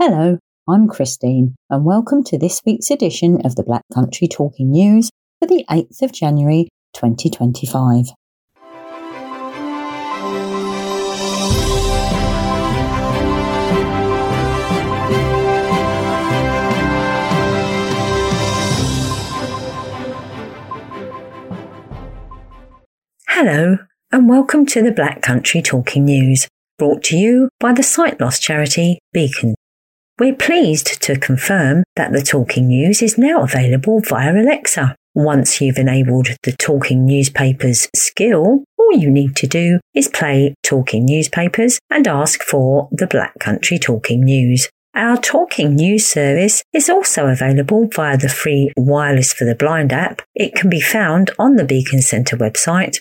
Hello, I'm Christine, and welcome to this week's edition of the Black Country Talking News for the 8th of January 2025. Hello, and welcome to the Black Country Talking News, brought to you by the sight loss charity Beacon. We're pleased to confirm that the Talking News is now available via Alexa. Once you've enabled the Talking Newspapers skill, all you need to do is play Talking Newspapers and ask for the Black Country Talking News. Our Talking News service is also available via the free Wireless for the Blind app. It can be found on the Beacon Centre website,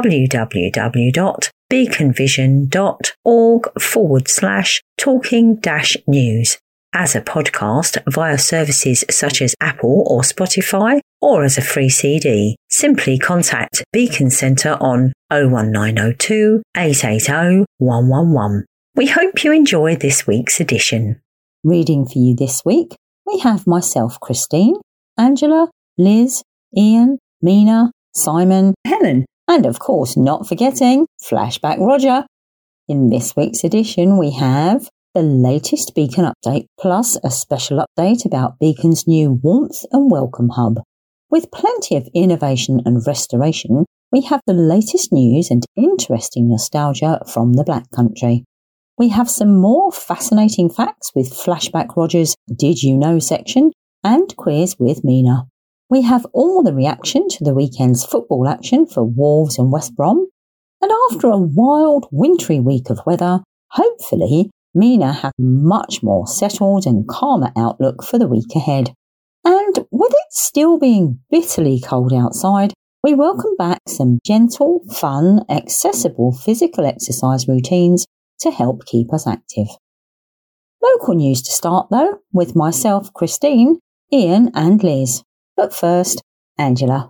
www.beaconvision.org/talking-news, as a podcast via services such as Apple or Spotify, or as a free CD. Simply contact Beacon Centre on 01902 880 111. We hope you enjoy this week's edition. Reading for you this week, we have myself, Christine, Angela, Liz, Ian, Mina, Simon, Helen, and of course not forgetting Flashback Roger. In this week's edition we have the latest Beacon update plus a special update about Beacon's new Warmth and Welcome Hub. With plenty of innovation and restoration, we have the latest news and interesting nostalgia from the Black Country. We have some more fascinating facts with Flashback Roger's Did You Know section and quiz with Mina. We have all the reaction to the weekend's football action for Wolves and West Brom. And after a wild, wintry week of weather, hopefully Mina has much more settled and calmer outlook for the week ahead. And with it still being bitterly cold outside, we welcome back some gentle, fun, accessible physical exercise routines to help keep us active. Local news to start though, with myself, Christine, Ian and Liz. But first, Angela.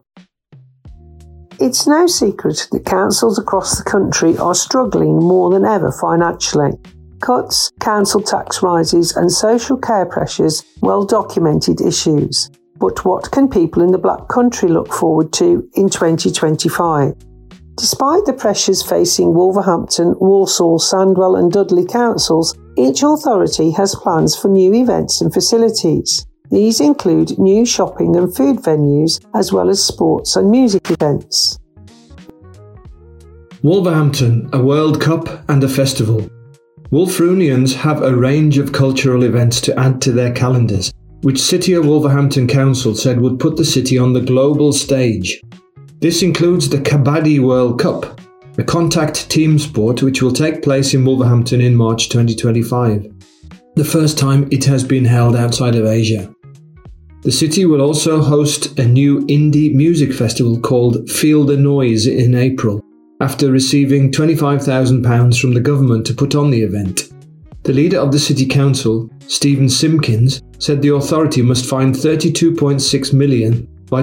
It's no secret that councils across the country are struggling more than ever financially. Cuts, council tax rises and social care pressures, well-documented issues. But what can people in the Black Country look forward to in 2025? Despite the pressures facing Wolverhampton, Walsall, Sandwell and Dudley councils, each authority has plans for new events and facilities. These include new shopping and food venues, as well as sports and music events. Wolverhampton, a World Cup and a festival. Wolfrunians have a range of cultural events to add to their calendars, which City of Wolverhampton Council said would put the city on the global stage. This includes the Kabaddi World Cup, a contact team sport which will take place in Wolverhampton in March 2025. The first time it has been held outside of Asia. The city will also host a new indie music festival called Feel the Noise in April, after receiving £25,000 from the government to put on the event. The leader of the City Council, Stephen Simpkins, said the authority must find £32.6 million by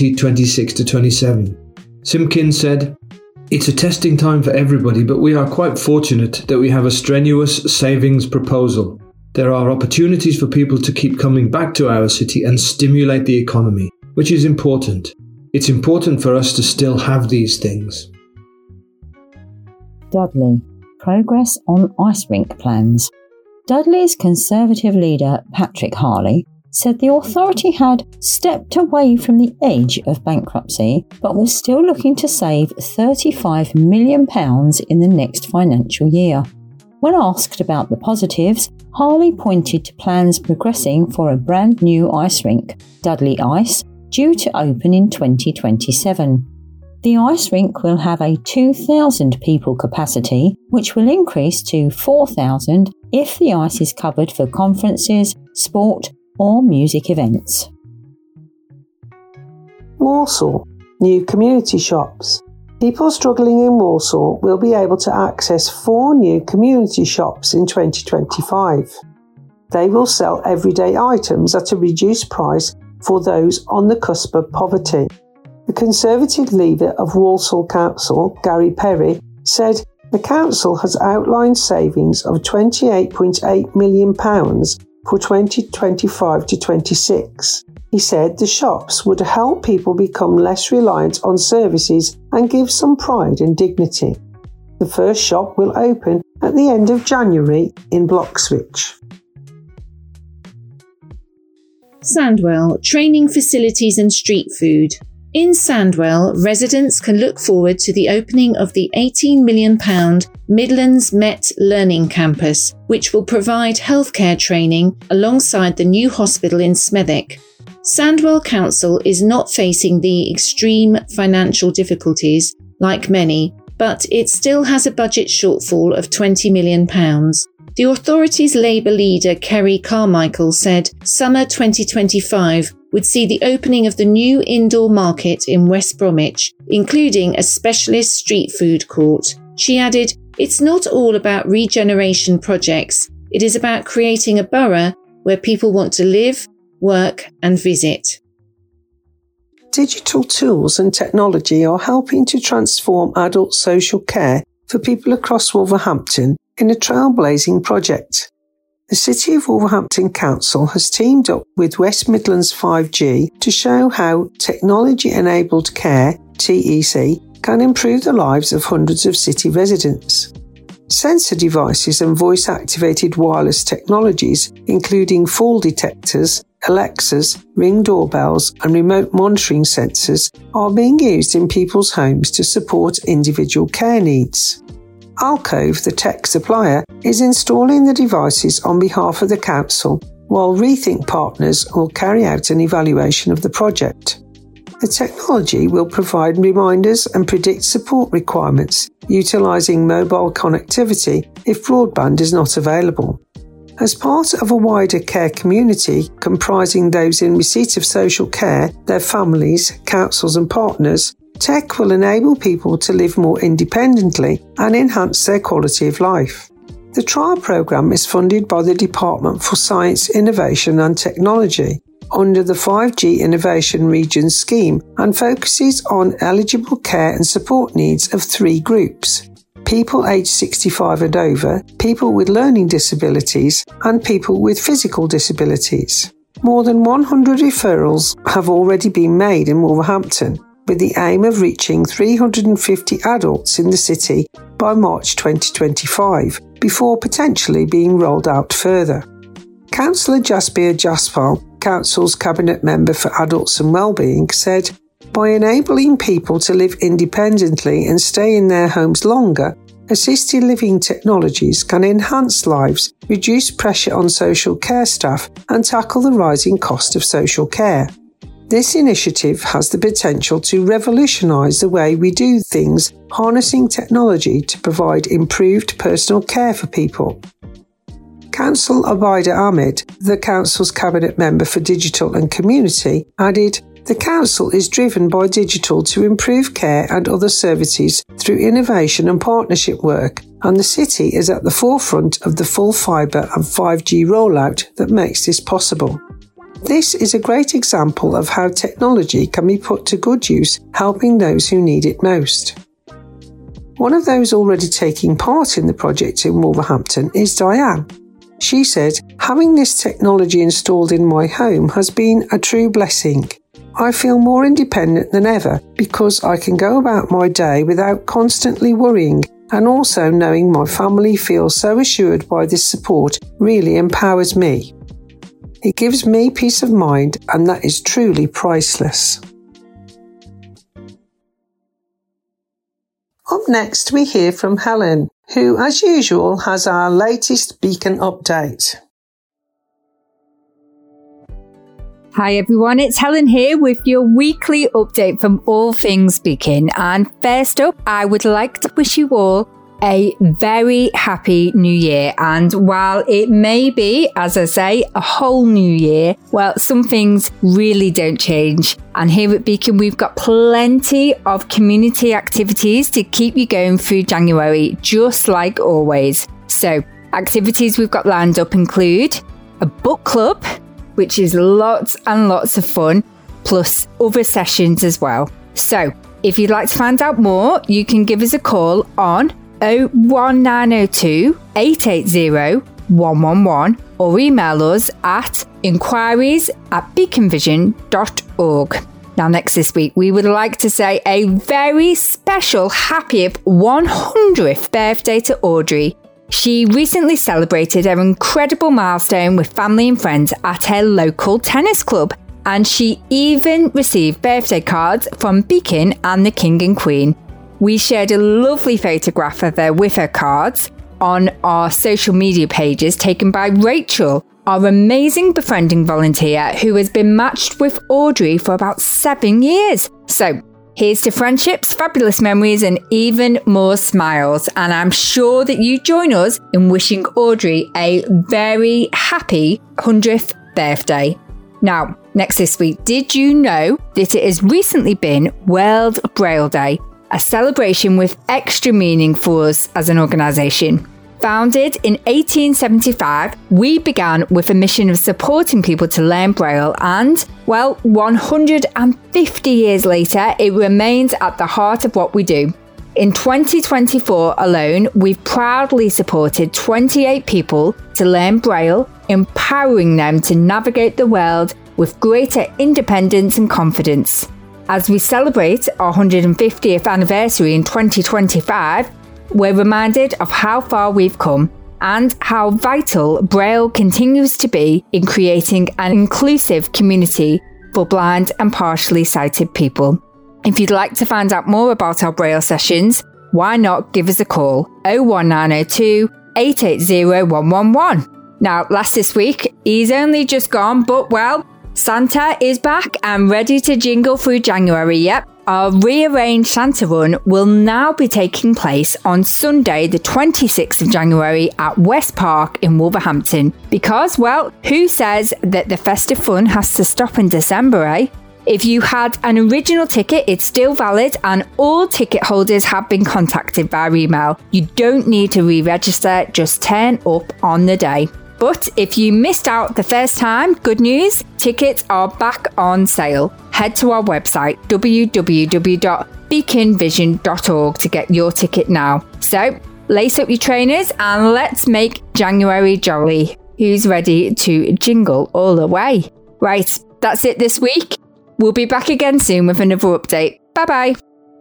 2026-27. Simpkins said, "It's a testing time for everybody, but we are quite fortunate that we have a strenuous savings proposal. There are opportunities for people to keep coming back to our city and stimulate the economy, which is important. It's important for us to still have these things." Dudley. Progress on ice rink plans. Dudley's Conservative leader, Patrick Harley, said the authority had stepped away from the edge of bankruptcy, but was still looking to save £35 million in the next financial year. When asked about the positives, Harley pointed to plans progressing for a brand new ice rink, Dudley Ice, due to open in 2027. The ice rink will have a 2,000 people capacity, which will increase to 4,000 if the ice is covered for conferences, sport or music events. Walsall, new community shops. People struggling in Walsall will be able to access 4 new community shops in 2025. They will sell everyday items at a reduced price for those on the cusp of poverty. The Conservative leader of Walsall Council, Gary Perry, said the council has outlined savings of £28.8 million for 2025 to 26. He said the shops would help people become less reliant on services and give some pride and dignity. The first shop will open at the end of January in Bloxwich. Sandwell, training facilities and street food. In Sandwell, residents can look forward to the opening of the £18 million Midlands Met Learning Campus, which will provide healthcare training alongside the new hospital in Smethwick. Sandwell Council is not facing the extreme financial difficulties like many, but it still has a budget shortfall of £20 million. The authority's Labour leader Kerry Carmichael said summer 2025 would see the opening of the new indoor market in West Bromwich, including a specialist street food court. She added, "It's not all about regeneration projects. It is about creating a borough where people want to live, work and visit." Digital tools and technology are helping to transform adult social care for people across Wolverhampton in a trailblazing project. The City of Wolverhampton Council has teamed up with West Midlands 5G to show how technology-enabled care, TEC, can improve the lives of hundreds of city residents. Sensor devices and voice-activated wireless technologies, including fall detectors, Alexas, Ring doorbells and remote monitoring sensors, are being used in people's homes to support individual care needs. Alcove, the tech supplier, is installing the devices on behalf of the council, while Rethink Partners will carry out an evaluation of the project. The technology will provide reminders and predict support requirements, utilising mobile connectivity if broadband is not available. As part of a wider care community comprising those in receipt of social care, their families, councils and partners, tech will enable people to live more independently and enhance their quality of life. The trial programme is funded by the Department for Science, Innovation and Technology under the 5G Innovation Regions scheme and focuses on eligible care and support needs of 3 groups: people aged 65 and over, people with learning disabilities and people with physical disabilities. More than 100 referrals have already been made in Wolverhampton, with the aim of reaching 350 adults in the city by March 2025, before potentially being rolled out further. Councillor Jaspir Jaspal, Council's Cabinet Member for Adults and Wellbeing, said, "By enabling people to live independently and stay in their homes longer, assisted living technologies can enhance lives, reduce pressure on social care staff and tackle the rising cost of social care. This initiative has the potential to revolutionise the way we do things, harnessing technology to provide improved personal care for people." Councillor Abida Ahmed, the Council's Cabinet Member for Digital and Community, added, "The Council is driven by digital to improve care and other services through innovation and partnership work, and the City is at the forefront of the full fibre and 5G rollout that makes this possible. This is a great example of how technology can be put to good use, helping those who need it most." One of those already taking part in the project in Wolverhampton is Diane. She said, "Having this technology installed in my home has been a true blessing. I feel more independent than ever because I can go about my day without constantly worrying, and also knowing my family feels so assured by this support really empowers me. It gives me peace of mind, and that is truly priceless." Up next, we hear from Helen, who, as usual, has our latest Beacon update. Hi everyone, it's Helen here with your weekly update from all things Beacon. And first up, I would like to wish you all a very happy new year. And while it may be, as I say, a whole new year, well, some things really don't change. And here at Beacon, we've got plenty of community activities to keep you going through January, just like always. So, activities we've got lined up include a book club, which is lots and lots of fun, plus other sessions as well. So, if you'd like to find out more, you can give us a call on 01902 880 111 or email us at inquiries@beaconvision.org. Now, next this week, we would like to say a very special happy 100th birthday to Audrey. She recently celebrated her incredible milestone with family and friends at her local tennis club, and she even received birthday cards from Beacon and the King and Queen. We shared a lovely photograph of her with her cards on our social media pages taken by Rachel, our amazing befriending volunteer who has been matched with Audrey for about 7 years. So here's to friendships, fabulous memories and even more smiles. And I'm sure that you join us in wishing Audrey a very happy 100th birthday. Now, next this week, did you know that it has recently been World Braille Day, a celebration with extra meaning for us as an organisation? Founded in 1875, we began with a mission of supporting people to learn Braille and, well, 150 years later, it remains at the heart of what we do. In 2024 alone, we've proudly supported 28 people to learn Braille, empowering them to navigate the world with greater independence and confidence. As we celebrate our 150th anniversary in 2025, we're reminded of how far we've come and how vital Braille continues to be in creating an inclusive community for blind and partially sighted people. If you'd like to find out more about our Braille sessions, why not give us a call 01902 880 111. Now, last this week, he's only just gone, but well, Santa is back and ready to jingle through January. Yep, our rearranged Santa Run will now be taking place on Sunday, the 26th of January at West Park in Wolverhampton. Because, well, who says that the festive fun has to stop in December, eh? If you had an original ticket, it's still valid and all ticket holders have been contacted via email. You don't need to re-register, just turn up on the day. But if you missed out the first time, good news, tickets are back on sale. Head to our website, www.beaconvision.org to get your ticket now. So, lace up your trainers and let's make January jolly. Who's ready to jingle all the way? Right, that's it this week. We'll be back again soon with another update. Bye-bye.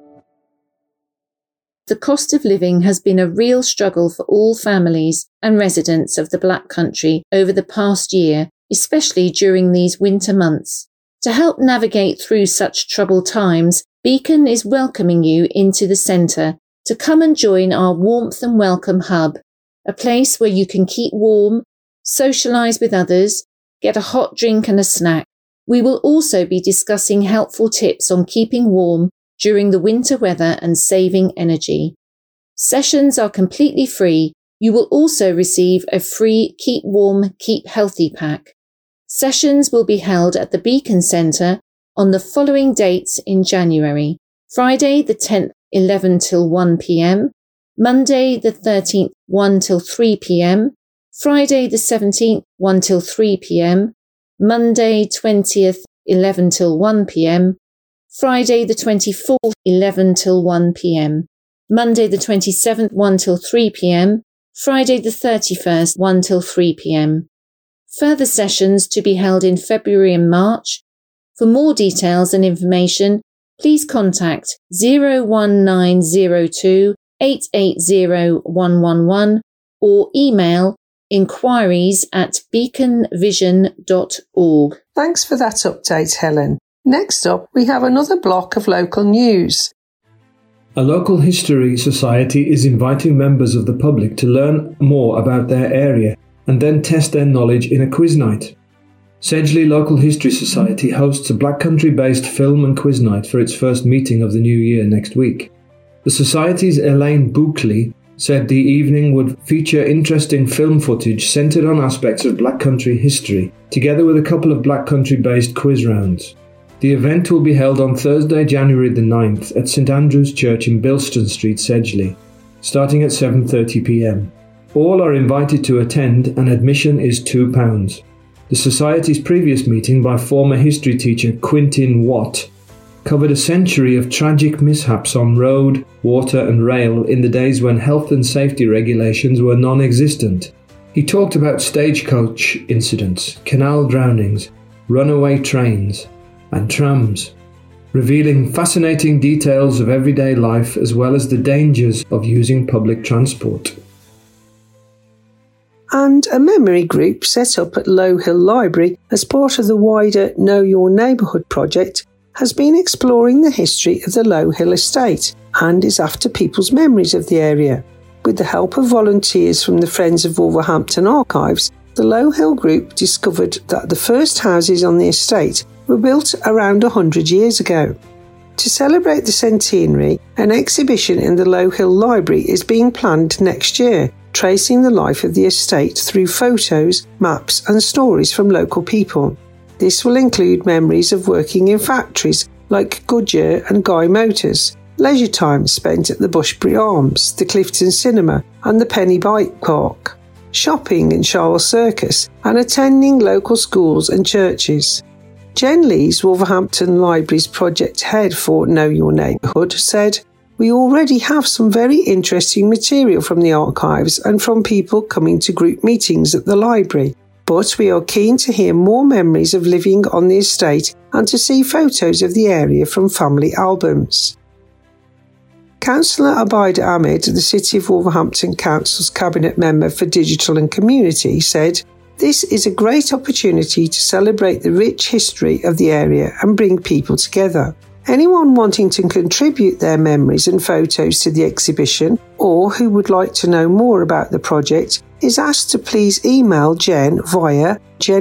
The cost of living has been a real struggle for all families and residents of the Black Country over the past year, especially during these winter months. To help navigate through such troubled times, Beacon is welcoming you into the centre to come and join our Warmth and Welcome Hub, a place where you can keep warm, socialise with others, get a hot drink and a snack. We will also be discussing helpful tips on keeping warm during the winter weather and saving energy. Sessions are completely free. You will also receive a free Keep Warm, Keep Healthy pack. Sessions will be held at the Beacon Centre on the following dates in January: Friday the 10th, 11 till 1 p.m, Monday the 13th, 1 till 3 p.m, Friday the 17th, 1 till 3 p.m, Monday 20th, 11 till 1 p.m, Friday the 24th, 11 till 1 p.m, Monday the 27th, 1 till 3 p.m, Friday the 31st, 1 till 3 p.m. Further sessions to be held in February and March. For more details and information, please contact 01902 880 111 or email inquiries@beaconvision.org. Thanks for that update, Helen. Next up, we have another block of local news. A local history society is inviting members of the public to learn more about their area and then test their knowledge in a quiz night. Sedgley Local History Society hosts a Black Country-based film and quiz night for its first meeting of the new year next week. The Society's Elaine Buckley said the evening would feature interesting film footage centred on aspects of Black Country history, together with a couple of Black Country-based quiz rounds. The event will be held on Thursday, January the 9th at St Andrew's Church in Bilston Street, Sedgley, starting at 7:30 p.m. All are invited to attend and admission is £2. The Society's previous meeting by former history teacher Quintin Watt covered a century of tragic mishaps on road, water and rail in the days when health and safety regulations were non-existent. He talked about stagecoach incidents, canal drownings, runaway trains, and trams, revealing fascinating details of everyday life as well as the dangers of using public transport. And a memory group set up at Low Hill Library as part of the wider Know Your Neighbourhood project has been exploring the history of the Low Hill estate and is after people's memories of the area. With the help of volunteers from the Friends of Wolverhampton Archives, the Low Hill group discovered that the first houses on the estate were built around 100 years ago. To celebrate the centenary, an exhibition in the Low Hill Library is being planned next year, tracing the life of the estate through photos, maps and stories from local people. This will include memories of working in factories like Goodyear and Guy Motors, leisure time spent at the Bushbury Arms, the Clifton Cinema and the Penny Bike Park, shopping in Charles Circus and attending local schools and churches. Jen Lees, Wolverhampton Library's project head for Know Your Neighbourhood, said, "We already have some very interesting material from the archives and from people coming to group meetings at the library, but we are keen to hear more memories of living on the estate and to see photos of the area from family albums." Councillor Abida Ahmed, the City of Wolverhampton Council's Cabinet Member for Digital and Community, said, "This is a great opportunity to celebrate the rich history of the area and bring people together. Anyone wanting to contribute their memories and photos to the exhibition or who would like to know more about the project is asked to please email Jen via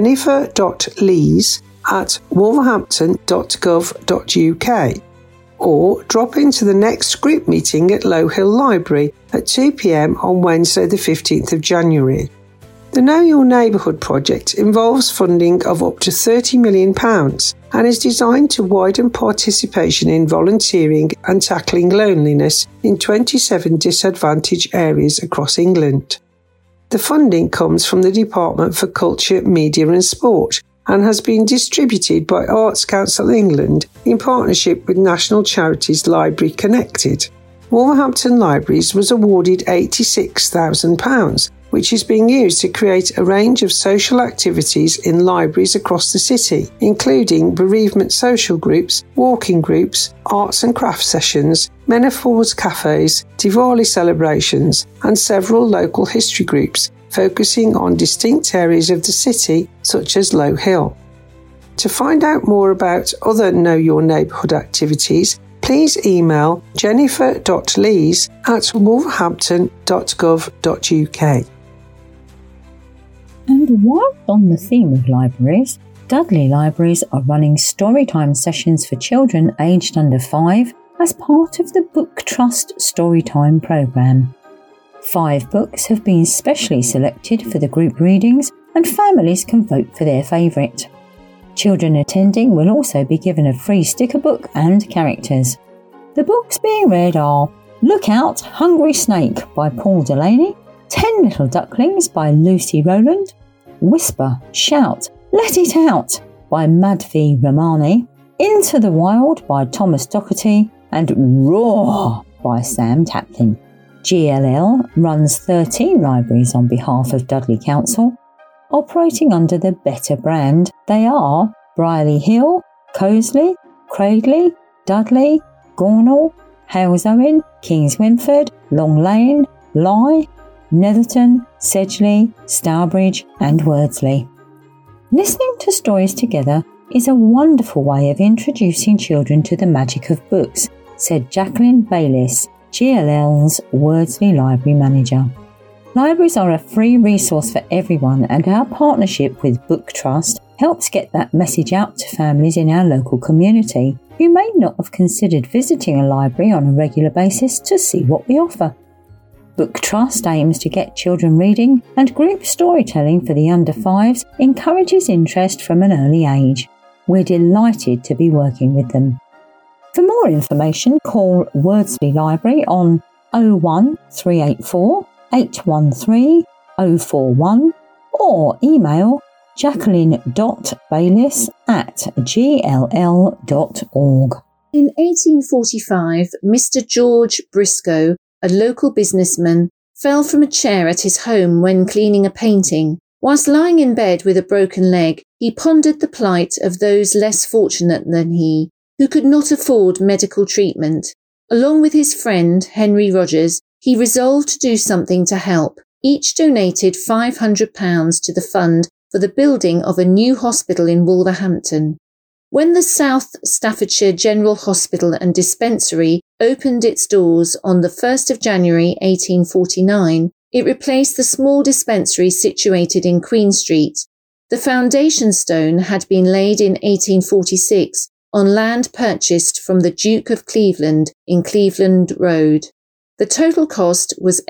jennifer.lees@wolverhampton.gov.uk or drop into the next group meeting at Low Hill Library at 2 p.m. on Wednesday the 15th of January. The Know Your Neighbourhood project involves funding of up to £30 million and is designed to widen participation in volunteering and tackling loneliness in 27 disadvantaged areas across England. The funding comes from the Department for Culture, Media and Sport and has been distributed by Arts Council England in partnership with national charities Library Connected. Wolverhampton Libraries was awarded £86,000, which is being used to create a range of social activities in libraries across the city, including bereavement social groups, walking groups, arts and crafts sessions, menopause cafes, Diwali celebrations, and several local history groups focusing on distinct areas of the city, such as Low Hill. To find out more about other Know Your Neighbourhood activities, please email jennifer.lees@wolverhampton.gov.uk. And while on the theme of libraries, Dudley Libraries are running storytime sessions for children aged under 5 as part of the Book Trust Storytime programme. 5 books have been specially selected for the group readings and families can vote for their favourite. Children attending will also be given a free sticker book and characters. The books being read are Look Out, Hungry Snake by Paul Delaney, 10 Little Ducklings by Lucy Rowland, Whisper, Shout, Let It Out by Madhvi Ramani, Into the Wild by Thomas Doherty, and Roar by Sam Taplin. GLL runs 13 libraries on behalf of Dudley Council. Operating under the Better brand, they are Brierley Hill, Coseley, Cradley, Dudley, Gornal, Halesowen, Kings Winford, Long Lane, Lye, Netherton, Sedgley, Stourbridge and Wordsley. Listening to stories together is a wonderful way of introducing children to the magic of books, said Jacqueline Bayliss, GLL's Wordsley Library Manager. Libraries are a free resource for everyone and our partnership with Book Trust helps get that message out to families in our local community who may not have considered visiting a library on a regular basis to see what we offer. Book Trust aims to get children reading and group storytelling for the under 5s encourages interest from an early age. We're delighted to be working with them. For more information, call Wordsley Library on 01384 813 041 or email jacqueline.bayliss@gll.org. In 1845, Mr. George Briscoe, a local businessman, fell from a chair at his home when cleaning a painting. Whilst lying in bed with a broken leg, he pondered the plight of those less fortunate than he, who could not afford medical treatment. Along with his friend, Henry Rogers, he resolved to do something to help. Each donated £500 to the fund for the building of a new hospital in Wolverhampton. When the South Staffordshire General Hospital and Dispensary opened its doors on the 1st of January 1849, it replaced the small dispensary situated in Queen Street. The foundation stone had been laid in 1846 on land purchased from the Duke of Cleveland in Cleveland Road. The total cost was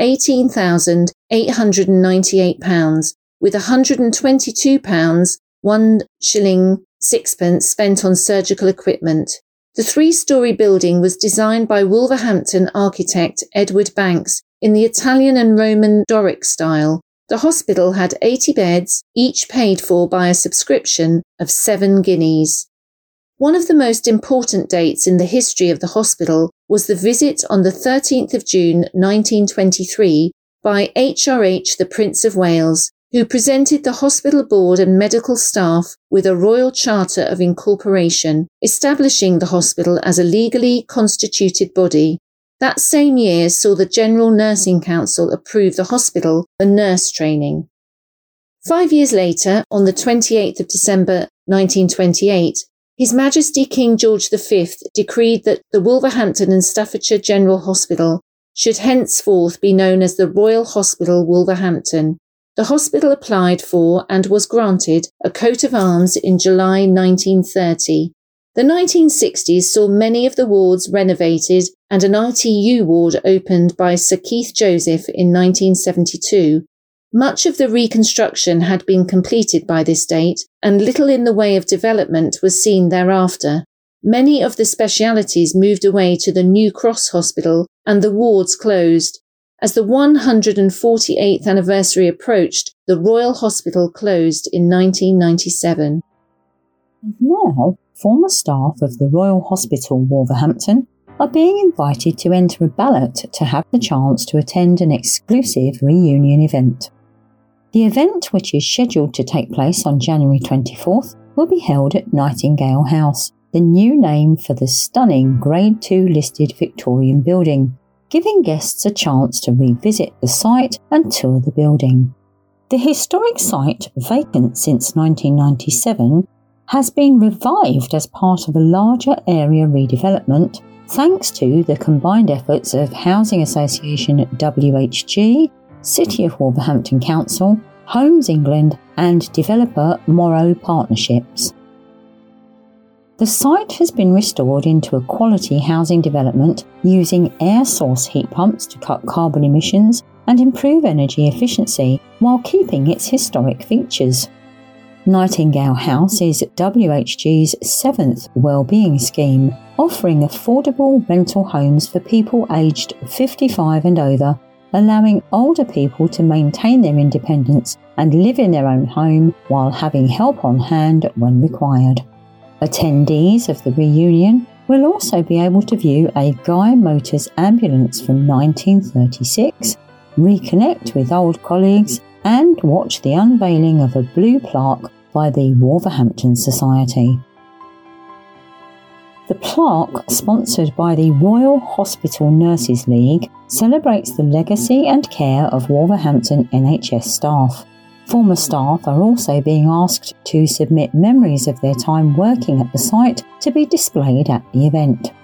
£18,898, with £122, 1 shilling 6pence spent on surgical equipment. The 3-storey building was designed by Wolverhampton architect Edward Banks in the Italian and Roman Doric style. The hospital had 80 beds, each paid for by a subscription of 7 guineas. One of the most important dates in the history of the hospital was the visit on the 13th of June 1923 by HRH the Prince of Wales, who presented the hospital board and medical staff with a royal charter of incorporation, establishing the hospital as a legally constituted body. That same year saw the General Nursing Council approve the hospital for nurse training. 5 years later, on the 28th of December 1928, His Majesty King George V decreed that the Wolverhampton and Staffordshire General Hospital should henceforth be known as the Royal Hospital Wolverhampton. The hospital applied for and was granted a coat of arms in July 1930. The 1960s saw many of the wards renovated and an ITU ward opened by Sir Keith Joseph in 1972. Much of the reconstruction had been completed by this date, and little in the way of development was seen thereafter. Many of the specialities moved away to the New Cross Hospital and the wards closed. As the 148th anniversary approached, the Royal Hospital closed in 1997. And now, former staff of the Royal Hospital Wolverhampton are being invited to enter a ballot to have the chance to attend an exclusive reunion event. The event, which is scheduled to take place on January 24th, will be held at Nightingale House, the new name for the stunning Grade 2 listed Victorian building, giving guests a chance to revisit the site and tour the building. The historic site, vacant since 1997, has been revived as part of a larger area redevelopment thanks to the combined efforts of Housing Association WHG, City of Wolverhampton Council, Homes England and developer Morrow Partnerships. The site has been restored into a quality housing development using air source heat pumps to cut carbon emissions and improve energy efficiency while keeping its historic features. Nightingale House is WHG's 7th wellbeing scheme, offering affordable rental homes for people aged 55 and over, allowing older people to maintain their independence and live in their own home while having help on hand when required. Attendees of the reunion will also be able to view a Guy Motors ambulance from 1936, reconnect with old colleagues, and watch the unveiling of a blue plaque by the Wolverhampton Society. The plaque, sponsored by the Royal Hospital Nurses League, celebrates the legacy and care of Wolverhampton NHS staff. Former staff are also being asked to submit memories of their time working at the site to be displayed at the event.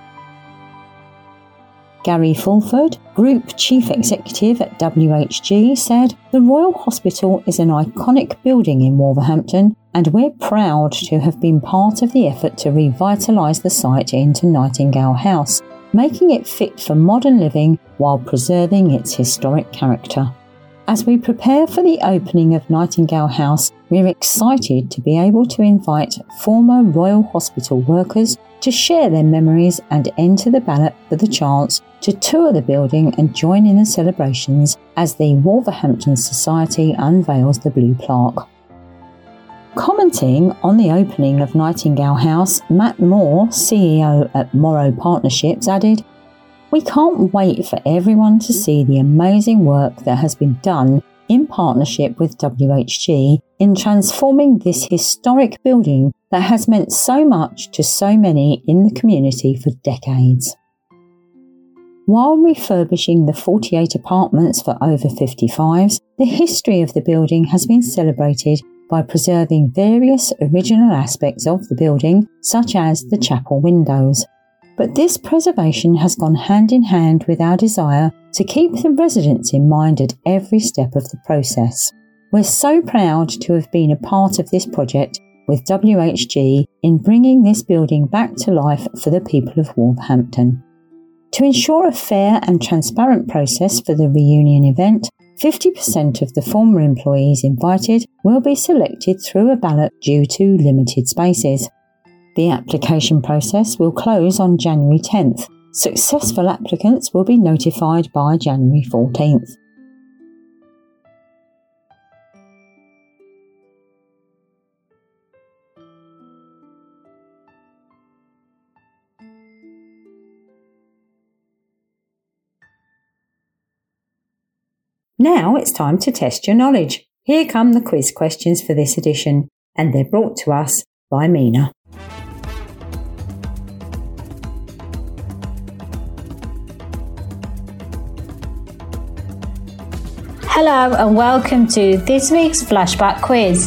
Gary Fulford, Group Chief Executive at WHG, said, "The Royal Hospital is an iconic building in Wolverhampton, and we're proud to have been part of the effort to revitalise the site into Nightingale House, making it fit for modern living while preserving its historic character. As we prepare for the opening of Nightingale House, we're excited to be able to invite former Royal Hospital workers to share their memories and enter the ballot for the chance to tour the building and join in the celebrations as the Wolverhampton Society unveils the blue plaque." Commenting on the opening of Nightingale House, Matt Moore, CEO at Morrow Partnerships, added, We can't wait for everyone to see the amazing work that has been done in partnership with WHG in transforming this historic building that has meant so much to so many in the community for decades. While refurbishing the 48 apartments for over 55s, the history of the building has been celebrated by preserving various original aspects of the building, such as the chapel windows. But this preservation has gone hand in hand with our desire to keep the residents in mind at every step of the process. We're so proud to have been a part of this project with WHG in bringing this building back to life for the people of Wolverhampton. To ensure a fair and transparent process for the reunion event, 50% of the former employees invited will be selected through a ballot due to limited spaces. The application process will close on January 10th. Successful applicants will be notified by January 14th. Now it's time to test your knowledge. Here come the quiz questions for this edition, and they're brought to us by Mina. Hello and welcome to this week's Flashback Quiz.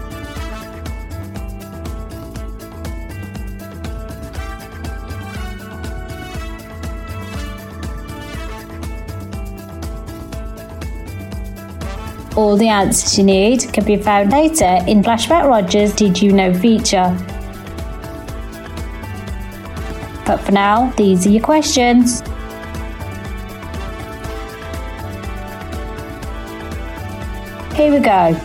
All the answers you need can be found later in Flashback Roger's Did You Know feature. But for now, these are your questions. Here we go.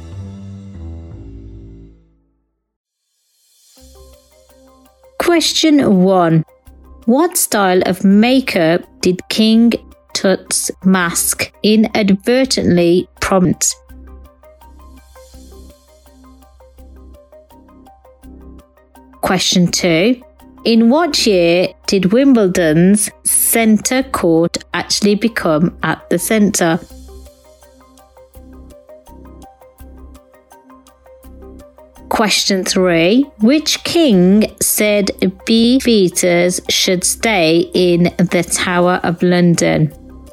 Question 1. What style of makeup did King Tut's mask inadvertently prompt? Question 2. In what year did Wimbledon's centre court actually become at the centre? Question 3. Which king said beefeaters should stay in the Tower of London?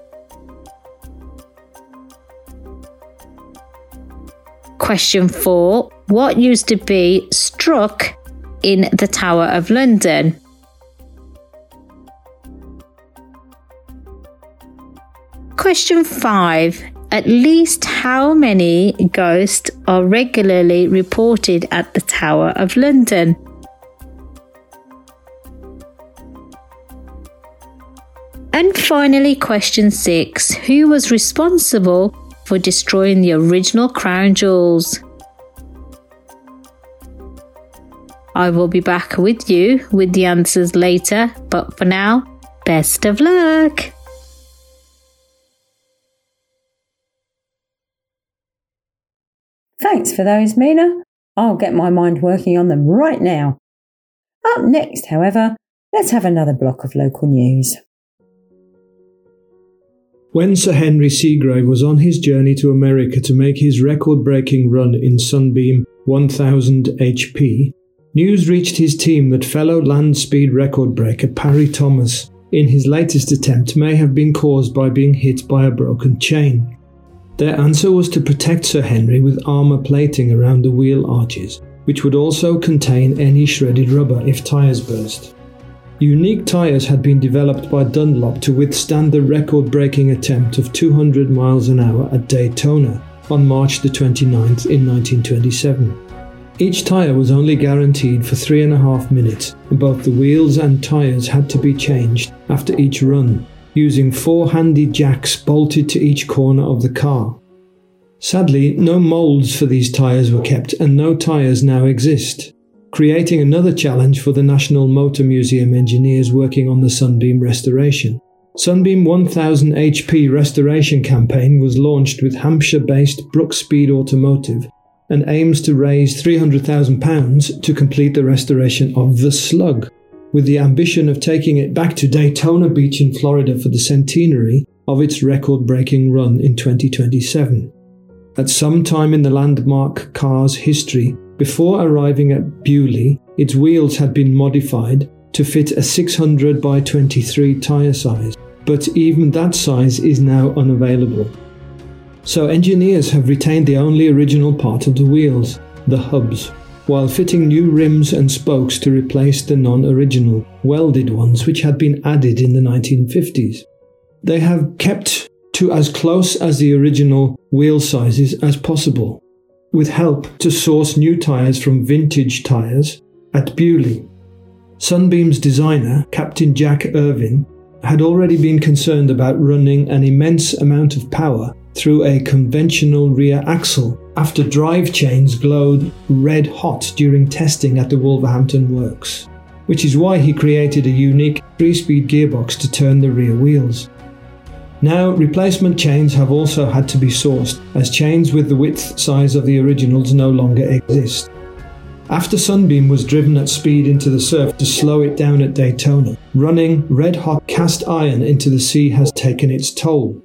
Question 4. What used to be struck in the Tower of London? Question 5. At least how many ghosts are regularly reported at the Tower of London? And finally, question 6. Who was responsible for destroying the original crown jewels? I will be back with you with the answers later, but for now, best of luck! Thanks for those, Mina. I'll get my mind working on them right now. Up next, however, let's have another block of local news. When Sir Henry Seagrave was on his journey to America to make his record-breaking run in Sunbeam 1000 HP, news reached his team that fellow land speed record breaker Parry Thomas, in his latest attempt, may have been caused by being hit by a broken chain. Their answer was to protect Sir Henry with armour plating around the wheel arches, which would also contain any shredded rubber if tyres burst. Unique tyres had been developed by Dunlop to withstand the record-breaking attempt of 200 miles an hour at Daytona on March the 29th in 1927. Each tyre was only guaranteed for 3.5 minutes, and both the wheels and tyres had to be changed after each run, using 4 handy jacks bolted to each corner of the car. Sadly, no moulds for these tyres were kept and no tyres now exist, creating another challenge for the National Motor Museum engineers working on the Sunbeam restoration. Sunbeam 1000 HP restoration campaign was launched with Hampshire-based Brook Speed Automotive and aims to raise £300,000 to complete the restoration of the Slug, with the ambition of taking it back to Daytona Beach in Florida for the centenary of its record-breaking run in 2027. At some time in the landmark car's history, before arriving at Bewley, its wheels had been modified to fit a 600 by 23 tyre size, but even that size is now unavailable. So engineers have retained the only original part of the wheels, the hubs, while fitting new rims and spokes to replace the non-original, welded ones which had been added in the 1950s. They have kept to as close as the original wheel sizes as possible, with help to source new tyres from vintage tyres at Bewley. Sunbeam's designer, Captain Jack Irvin, had already been concerned about running an immense amount of power through a conventional rear axle after drive chains glowed red hot during testing at the Wolverhampton works, which is why he created a unique 3-speed gearbox to turn the rear wheels. Now, replacement chains have also had to be sourced, as chains with the width size of the originals no longer exist. After Sunbeam was driven at speed into the surf to slow it down at Daytona, running red-hot cast iron into the sea has taken its toll.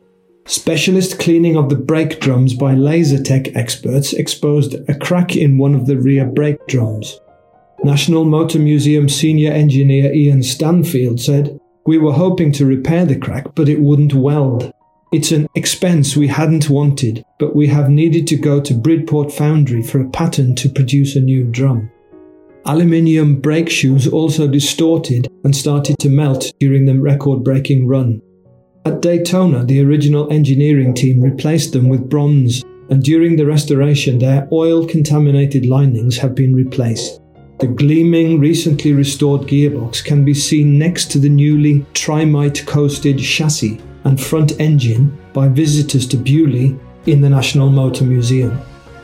Specialist cleaning of the brake drums by Lasertech experts exposed a crack in one of the rear brake drums. National Motor Museum senior engineer Ian Stanfield said, "We were hoping to repair the crack, but it wouldn't weld. It's an expense we hadn't wanted, but we have needed to go to Bridport Foundry for a pattern to produce a new drum." Aluminium brake shoes also distorted and started to melt during the record-breaking run. At Daytona, the original engineering team replaced them with bronze, and during the restoration their oil-contaminated linings have been replaced. The gleaming, recently restored gearbox can be seen next to the newly Trimite-coasted chassis and front engine by visitors to Bewley in the National Motor Museum.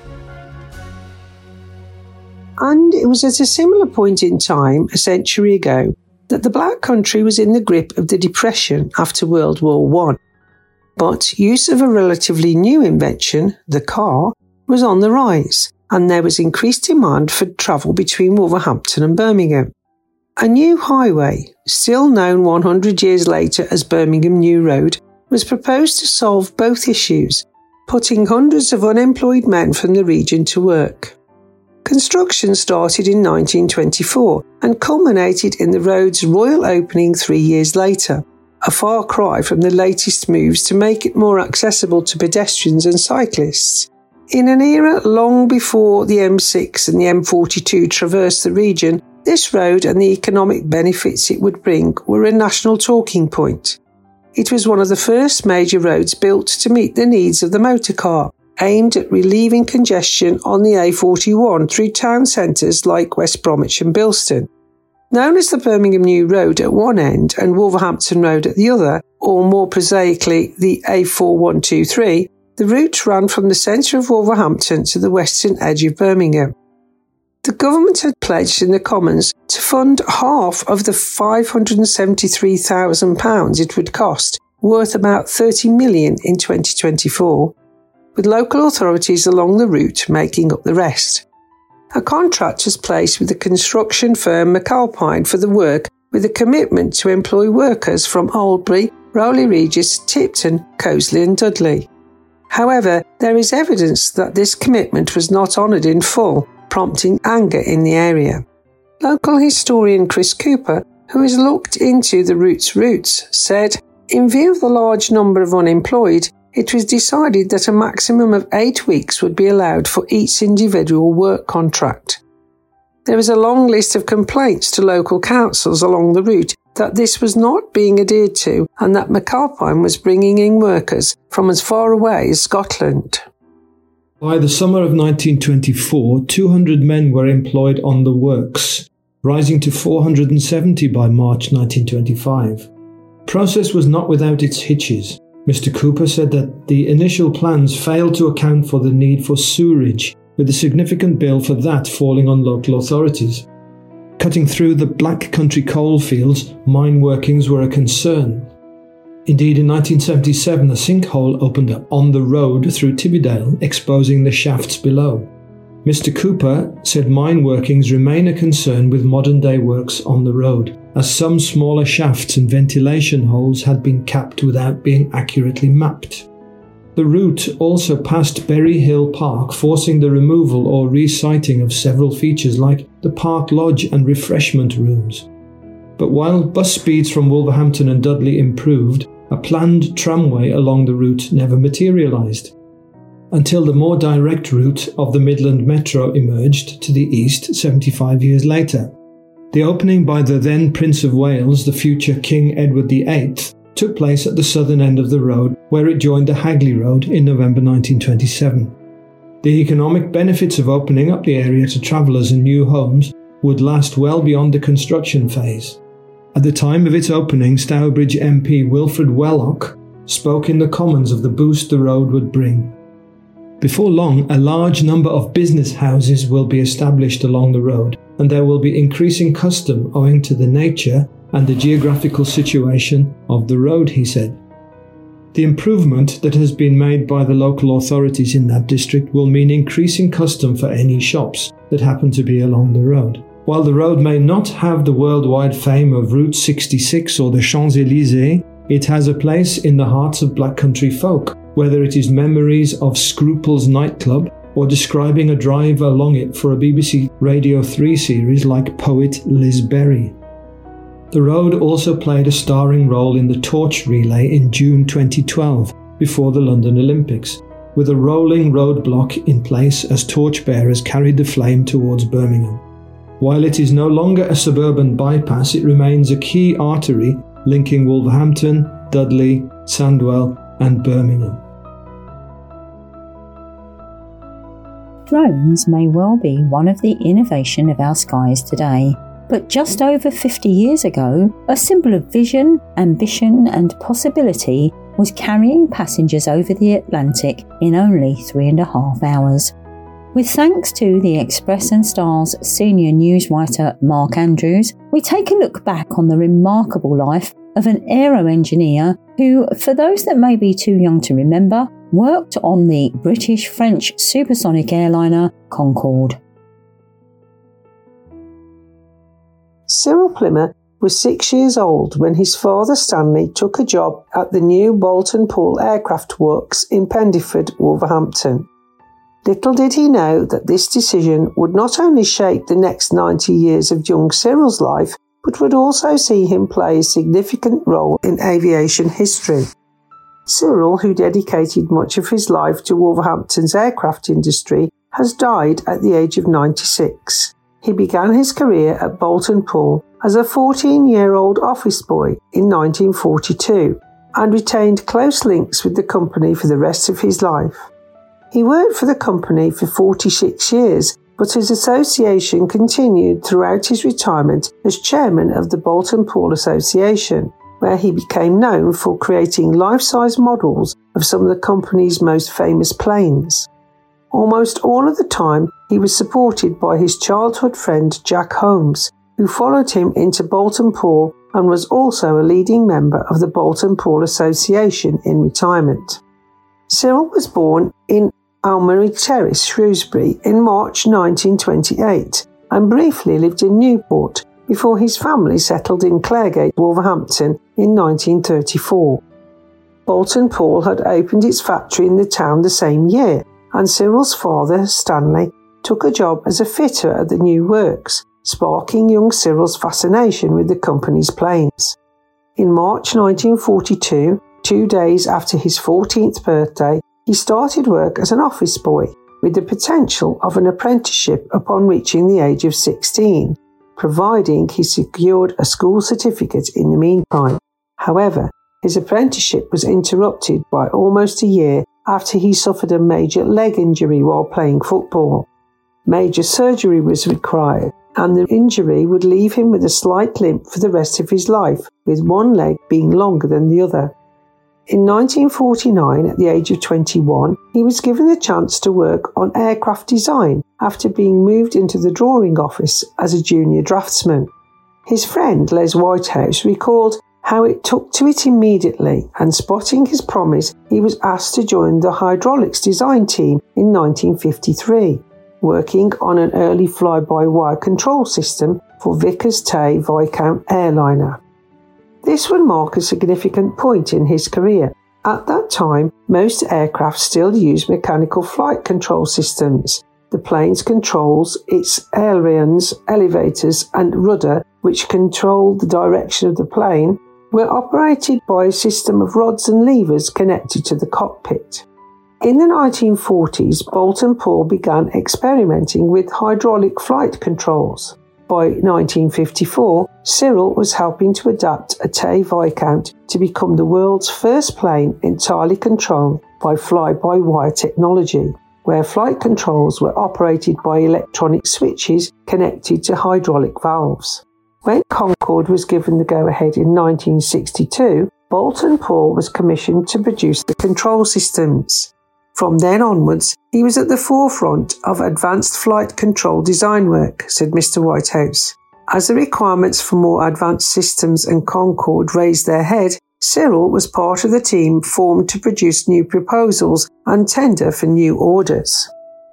And it was at a similar point in time, a century ago, that the Black Country was in the grip of the Depression after World War I. But use of a relatively new invention, the car, was on the rise, and there was increased demand for travel between Wolverhampton and Birmingham. A new highway, still known 100 years later as Birmingham New Road, was proposed to solve both issues, putting hundreds of unemployed men from the region to work. Construction started in 1924 and culminated in the road's royal opening 3 years later, a far cry from the latest moves to make it more accessible to pedestrians and cyclists. In an era long before the M6 and the M42 traversed the region, this road and the economic benefits it would bring were a national talking point. It was one of the first major roads built to meet the needs of the motor car, aimed at relieving congestion on the A41 through town centres like West Bromwich and Bilston. Known as the Birmingham New Road at one end and Wolverhampton Road at the other, or more prosaically the A4123, the route ran from the centre of Wolverhampton to the western edge of Birmingham. The government had pledged in the Commons to fund half of the £573,000 it would cost, worth about £30 million in 2024, with local authorities along the route making up the rest. A contract was placed with the construction firm McAlpine for the work, with a commitment to employ workers from Oldbury, Rowley Regis, Tipton, Coseley and Dudley. However, there is evidence that this commitment was not honoured in full, prompting anger in the area. Local historian Chris Cooper, who has looked into the route's roots, said, "In view of the large number of unemployed, it was decided that a maximum of 8 weeks would be allowed for each individual work contract. There is a long list of complaints to local councils along the route that this was not being adhered to and that McAlpine was bringing in workers from as far away as Scotland." By the summer of 1924, 200 men were employed on the works, rising to 470 by March 1925. The process was not without its hitches. Mr. Cooper said that the initial plans failed to account for the need for sewerage, with a significant bill for that falling on local authorities. Cutting through the Black Country coalfields, mine workings were a concern. Indeed, in 1977, a sinkhole opened up on the road through Tibbydale, exposing the shafts below. Mr. Cooper said mine workings remain a concern with modern-day works on the road, as some smaller shafts and ventilation holes had been capped without being accurately mapped. The route also passed Berry Hill Park, forcing the removal or re-siting of several features like the park lodge and refreshment rooms. But while bus speeds from Wolverhampton and Dudley improved, a planned tramway along the route never materialised, until the more direct route of the Midland Metro emerged to the east 75 years later. The opening by the then Prince of Wales, the future King Edward VIII, took place at the southern end of the road, where it joined the Hagley Road in November 1927. The economic benefits of opening up the area to travellers and new homes would last well beyond the construction phase. At the time of its opening, Stourbridge MP Wilfred Wellock spoke in the Commons of the boost the road would bring. Before long, a large number of business houses will be established along the road, and there will be increasing custom owing to the nature and the geographical situation of the road, he said. The improvement that has been made by the local authorities in that district will mean increasing custom for any shops that happen to be along the road. While the road may not have the worldwide fame of Route 66 or the Champs-Élysées, it has a place in the hearts of black country folk, whether it is memories of Scruples nightclub or describing a drive along it for a BBC Radio 3 series like poet Liz Berry. The road also played a starring role in the torch relay in June 2012, before the London Olympics, with a rolling roadblock in place as torchbearers carried the flame towards Birmingham. While it is no longer a suburban bypass, it remains a key artery linking Wolverhampton, Dudley, Sandwell and Birmingham. Drones may well be one of the innovation of our skies today, but just over 50 years ago, a symbol of vision, ambition and possibility was carrying passengers over the Atlantic in only 3.5 hours. With thanks to the Express and Star's senior news writer Mark Andrews, we take a look back on the remarkable life of an aero engineer who, for those that may be too young to remember, worked on the British-French supersonic airliner Concorde. Cyril Plymmer was 6 years old when his father Stanley took a job at the new Bolton Pool Aircraft Works in Pendiford, Wolverhampton. Little did he know that this decision would not only shape the next 90 years of young Cyril's life, but would also see him play a significant role in aviation history. Cyril, who dedicated much of his life to Wolverhampton's aircraft industry, has died at the age of 96. He began his career at Bolton Pool as a 14-year-old office boy in 1942 and retained close links with the company for the rest of his life. He worked for the company for 46 years, but his association continued throughout his retirement as chairman of the Bolton Pool Association, where he became known for creating life-size models of some of the company's most famous planes. Almost all of the time, he was supported by his childhood friend Jack Holmes, who followed him into Bolton Pool and was also a leading member of the Bolton Pool Association in retirement. Cyril was born in Almery Terrace, Shrewsbury, in March 1928 and briefly lived in Newport before his family settled in Claregate, Wolverhampton in 1934. Bolton Pool had opened its factory in the town the same year, and Cyril's father, Stanley, took a job as a fitter at the new works, sparking young Cyril's fascination with the company's planes. In March 1942, 2 days after his 14th birthday, he started work as an office boy, with the potential of an apprenticeship upon reaching the age of 16, providing he secured a school certificate in the meantime. However, his apprenticeship was interrupted by almost a year after he suffered a major leg injury while playing football. Major surgery was required, and the injury would leave him with a slight limp for the rest of his life, with one leg being longer than the other. In 1949, at the age of 21, he was given the chance to work on aircraft design after being moved into the drawing office as a junior draftsman. His friend Les Whitehouse recalled how it took to it immediately, and spotting his promise, he was asked to join the hydraulics design team in 1953. working on an early fly-by-wire control system for Vickers Tay Viscount airliner. This would mark a significant point in his career. At that time, most aircraft still used mechanical flight control systems. The plane's controls, its ailerons, elevators and rudder, which controlled the direction of the plane, were operated by a system of rods and levers connected to the cockpit. In the 1940s, Boult & Paul began experimenting with hydraulic flight controls. By 1954, Cyril was helping to adapt a Tay Viscount to become the world's first plane entirely controlled by fly-by-wire technology, where flight controls were operated by electronic switches connected to hydraulic valves. When Concorde was given the go-ahead in 1962, Boult & Paul was commissioned to produce the control systems. From then onwards, he was at the forefront of advanced flight control design work, said Mr. Whitehouse. As the requirements for more advanced systems and Concorde raised their head, Cyril was part of the team formed to produce new proposals and tender for new orders.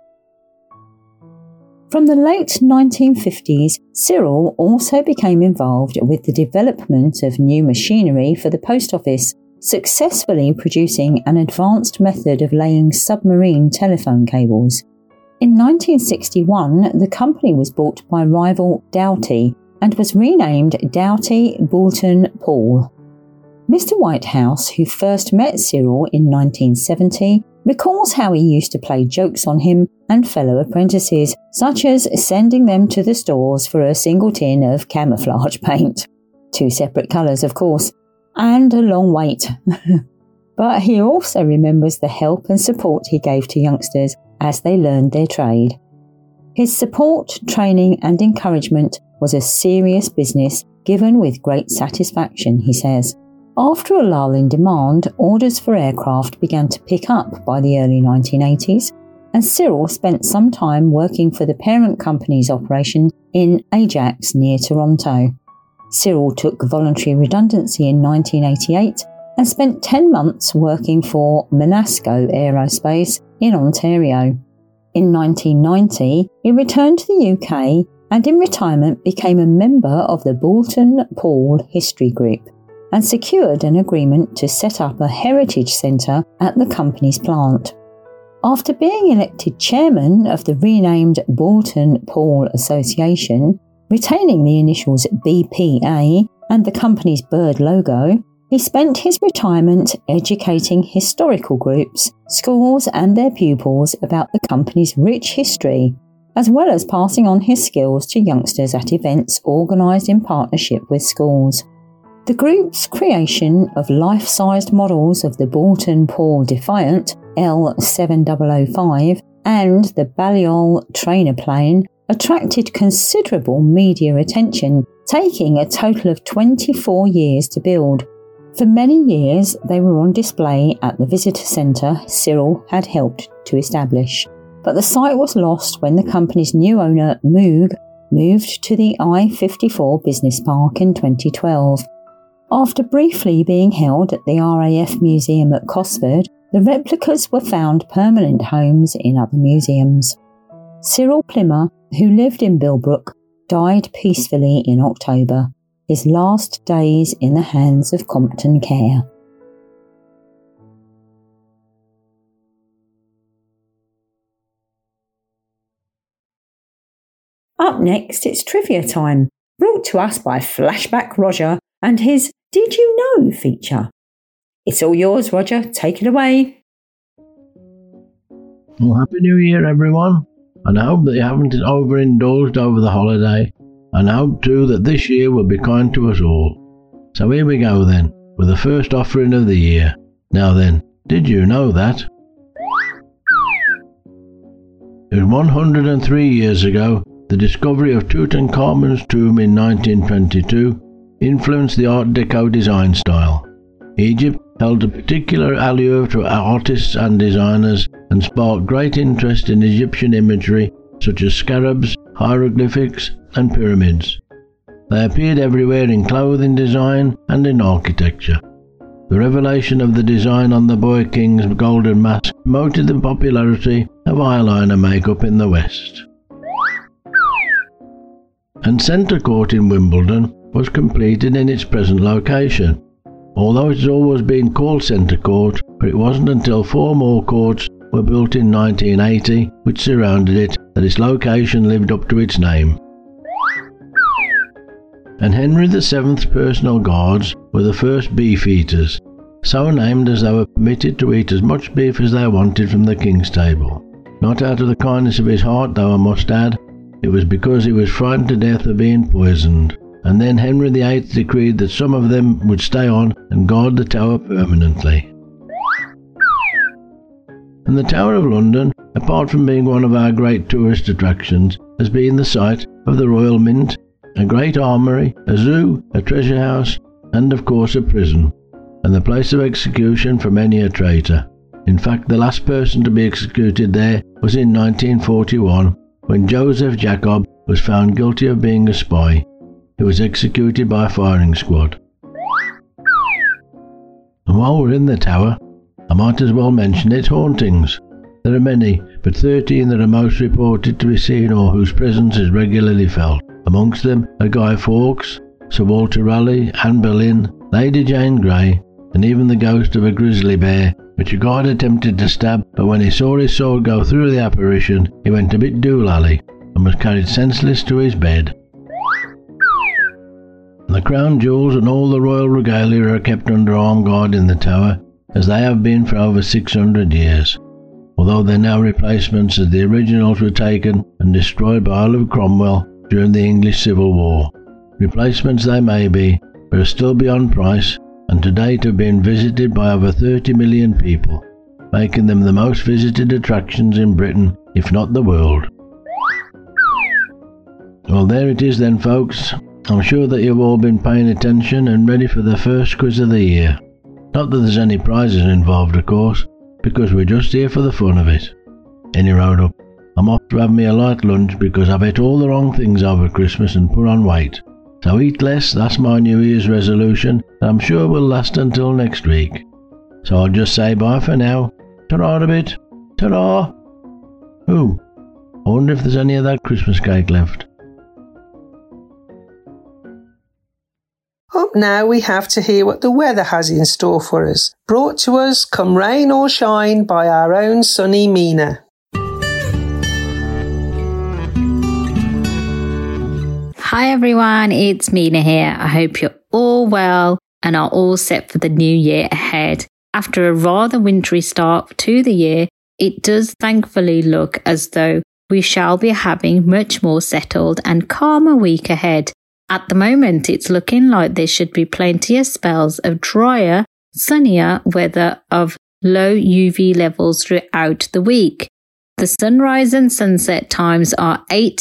From the late 1950s, Cyril also became involved with the development of new machinery for the post office, successfully producing an advanced method of laying submarine telephone cables. In 1961, the company was bought by rival Doughty and was renamed Doughty Boult & Paul. Mr. Whitehouse, who first met Cyril in 1970, recalls how he used to play jokes on him and fellow apprentices, such as sending them to the stores for a single tin of camouflage paint. 2 separate colours, of course, and a long wait. But he also remembers the help and support he gave to youngsters as they learned their trade. His support, training and encouragement was a serious business given with great satisfaction, he says. After a lull in demand, orders for aircraft began to pick up by the early 1980s, and Cyril spent some time working for the parent company's operation in Ajax near Toronto. Cyril took voluntary redundancy in 1988 and spent 10 months working for Menasco Aerospace in Ontario. In 1990, he returned to the UK and in retirement became a member of the Boult & Paul History Group and secured an agreement to set up a heritage centre at the company's plant. After being elected chairman of the renamed Boult & Paul Association, retaining the initials BPA and the company's bird logo, he spent his retirement educating historical groups, schools and their pupils about the company's rich history, as well as passing on his skills to youngsters at events organised in partnership with schools. The group's creation of life-sized models of the Boult & Paul Defiant L7005 and the Balliol trainer plane attracted considerable media attention, taking a total of 24 years to build. For many years, they were on display at the visitor centre Cyril had helped to establish. But the site was lost when the company's new owner, Moog, moved to the I-54 Business Park in 2012. After briefly being held at the RAF Museum at Cosford, the replicas were found permanent homes in other museums. Cyril Plimmer, who lived in Bilbrook, died peacefully in October, his last days in the hands of Compton Care. Up next, it's trivia time, brought to us by Flashback Roger and his Did You Know feature. It's all yours, Roger. Take it away. Well, Happy New Year, everyone. And I hope that you haven't overindulged over the holiday, and I hope too that this year will be kind to us all. So here we go then, with the first offering of the year. Now then, did you know that? It was 103 years ago, the discovery of Tutankhamun's tomb in 1922 influenced the Art Deco design style. Egypt held a particular allure to artists and designers and sparked great interest in Egyptian imagery such as scarabs, hieroglyphics and pyramids. They appeared everywhere in clothing design and in architecture. The revelation of the design on the Boy King's golden mask promoted the popularity of eyeliner makeup in the west. And Centre Court in Wimbledon was completed in its present location. Although it has always been called Centre Court, but it wasn't until 4 more courts were built in 1980 which surrounded it that its location lived up to its name. And Henry VII's personal guards were the first beef eaters, so named as they were permitted to eat as much beef as they wanted from the king's table. Not out of the kindness of his heart, though, I must add. It was because he was frightened to death of being poisoned, and then Henry VIII decreed that some of them would stay on and guard the tower permanently. And the Tower of London, apart from being one of our great tourist attractions, has been the site of the Royal Mint, a great armoury, a zoo, a treasure house, and of course a prison, and the place of execution for many a traitor. In fact, the last person to be executed there was in 1941, when Joseph Jacob was found guilty of being a spy. He was executed by a firing squad. And while we're in the tower, I might as well mention its hauntings. There are many, but 13 that are most reported to be seen or whose presence is regularly felt. Amongst them are Guy Fawkes, Sir Walter Raleigh, Anne Boleyn, Lady Jane Grey, and even the ghost of a grizzly bear, which a guard attempted to stab, but when he saw his sword go through the apparition, he went a bit doolally and was carried senseless to his bed. The crown jewels and all the royal regalia are kept under armed guard in the tower, as they have been for over 600 years, although they're now replacements as the originals were taken and destroyed by Oliver Cromwell during the English Civil War. Replacements they may be, but are still beyond price, and to date have been visited by over 30 million people, making them the most visited attractions in Britain, if not the world. Well, there it is then, folks. I'm sure that you've all been paying attention and ready for the first quiz of the year. Not that there's any prizes involved, of course, because we're just here for the fun of it. Any road up, I'm off to have me a light lunch because I've ate all the wrong things over Christmas and put on weight. So eat less, that's my New Year's resolution, that I'm sure will last until next week. So I'll just say bye for now. Ta-ra a bit. Ta-ra! Ooh, I wonder if there's any of that Christmas cake left. Up now we have to hear what the weather has in store for us. Brought to us, come rain or shine, by our own sunny Mina. Hi everyone, it's Mina here. I hope you're all well and are all set for the new year ahead. After a rather wintry start to the year, it does thankfully look as though we shall be having much more settled and calmer week ahead. At the moment, it's looking like there should be plenty of spells of drier, sunnier weather of low UV levels throughout the week. The sunrise and sunset times are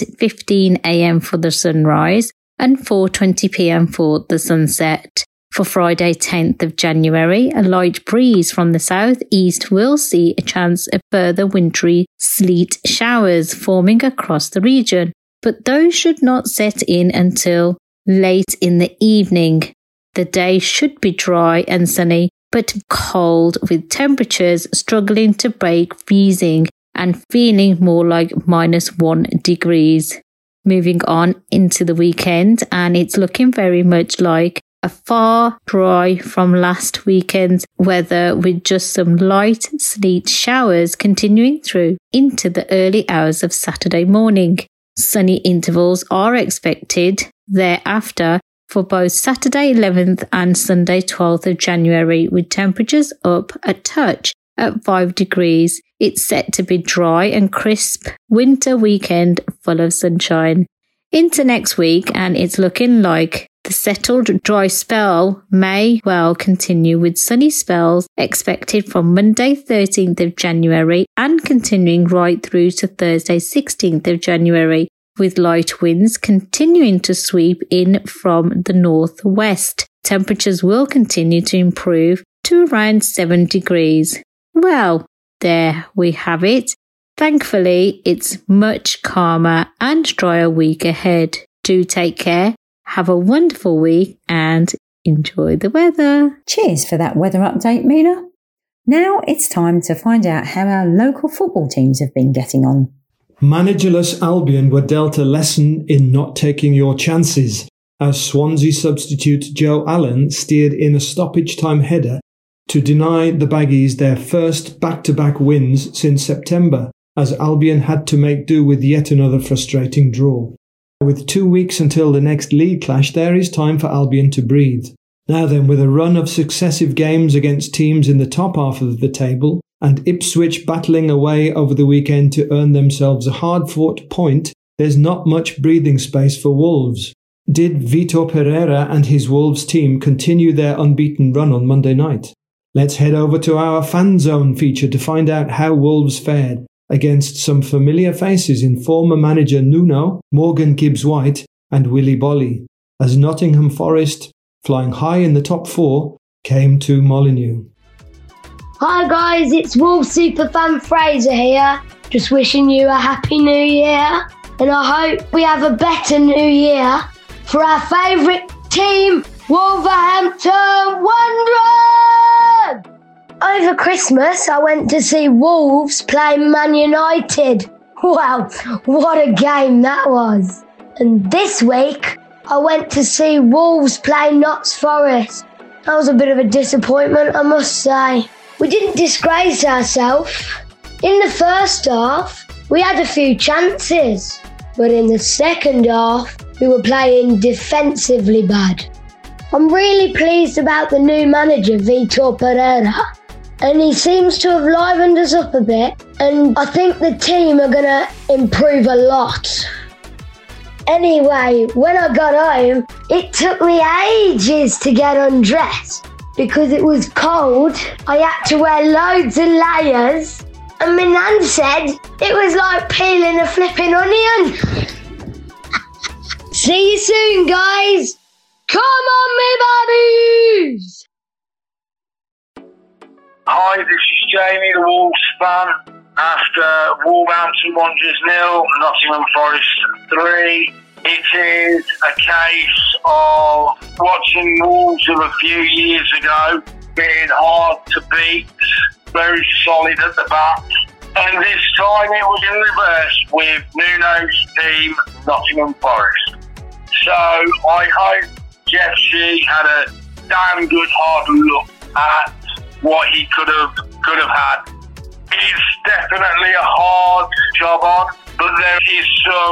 8:15 a.m. for the sunrise and 4:20 p.m. for the sunset. For Friday 10th of January, a light breeze from the southeast will see a chance of further wintry sleet showers forming across the region, but those should not set in until late in the evening. The day should be dry and sunny, but cold, with temperatures struggling to break freezing and feeling more like -1 degrees. Moving on into the weekend, and it's looking very much like a far dry from last weekend's weather, with just some light sleet showers continuing through into the early hours of Saturday morning. Sunny intervals are expected thereafter for both Saturday 11th and Sunday 12th of January, with temperatures up a touch at 5 degrees. It's set to be dry and crisp winter weekend full of sunshine. Into next week, and it's looking like the settled dry spell may well continue, with sunny spells expected from Monday 13th of January and continuing right through to Thursday 16th of January, with light winds continuing to sweep in from the northwest. Temperatures will continue to improve to around 7 degrees. Well, there we have it. Thankfully, it's much calmer and drier week ahead. Do take care, have a wonderful week and enjoy the weather. Cheers for that weather update, Mina. Now it's time to find out how our local football teams have been getting on. Managerless Albion were dealt a lesson in not taking your chances, as Swansea substitute Joe Allen steered in a stoppage-time header to deny the Baggies their first back-to-back wins since September, as Albion had to make do with yet another frustrating draw. With 2 weeks until the next league clash, there is time for Albion to breathe. Now then, with a run of successive games against teams in the top half of the table, and Ipswich battling away over the weekend to earn themselves a hard-fought point, there's not much breathing space for Wolves. Did Vitor Pereira and his Wolves team continue their unbeaten run on Monday night? Let's head over to our Fan Zone feature to find out how Wolves fared against some familiar faces in former manager Nuno, Morgan Gibbs-White and Willy Bolly, as Nottingham Forest, flying high in the top 4, came to Molineux. Hi guys, it's Wolves superfan Fraser here. Just wishing you a happy new year, and I hope we have a better new year for our favourite team, Wolverhampton Wanderers! Over Christmas, I went to see Wolves play Man United. Wow, what a game that was. And this week, I went to see Wolves play Notts Forest. That was a bit of a disappointment, I must say. We didn't disgrace ourselves. In the first half, we had a few chances. But in the second half, we were playing defensively bad. I'm really pleased about the new manager, Vitor Pereira. And he seems to have livened us up a bit. And I think the team are going to improve a lot. Anyway, when I got home, it took me ages to get undressed because it was cold. I had to wear loads of layers, and my nan said it was like peeling a flipping onion. See you soon, guys. Come on, me babies. Hi, this is Jamie, the Wolves fan. After Wolverhampton Wanderers 0, Nottingham Forest 3, it is a case of watching Wolves of a few years ago being hard to beat, very solid at the back. And this time it was in reverse with Nuno's team, Nottingham Forest. So I hope Jeff Shee had a damn good hard look at what he could have had. It's definitely a hard job on, but there is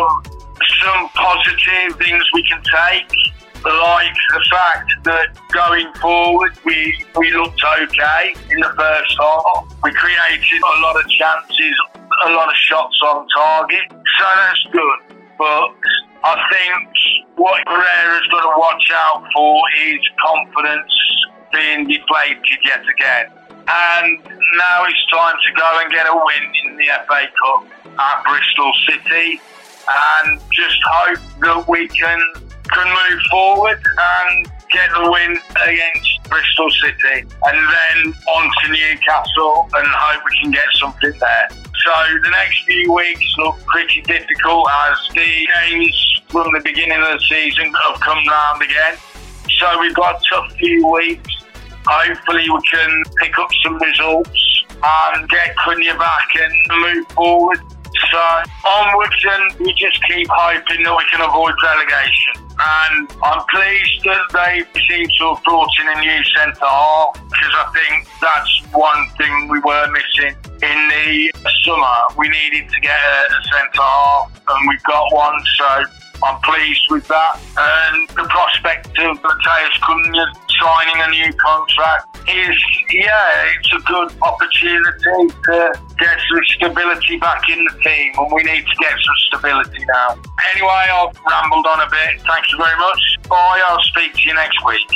some positive things we can take, like the fact that going forward we looked okay in the first half. We created a lot of chances, a lot of shots on target, so that's good. But I think what Pereira's got to watch out for is confidence being deflated yet again. And now it's time to go and get a win in the FA Cup at Bristol City, and just hope that we can move forward and get the win against Bristol City, and then on to Newcastle and hope we can get something there. So the next few weeks look pretty difficult as the games from the beginning of the season have come round again. So we've got a tough few weeks. Hopefully we can pick up some results and get Cunha back and move forward. So onwards, and we just keep hoping that we can avoid relegation. And I'm pleased that they seem to have brought in a new centre-half, because I think that's one thing we were missing. In the summer, we needed to get a centre-half, and we've got one, so I'm pleased with that. And the prospect of Matheus Cunha signing a new contract is, it's a good opportunity to get some stability back in the team, and we need to get some stability now. Anyway, I've rambled on a bit. Thank you very much. Bye, I'll speak to you next week.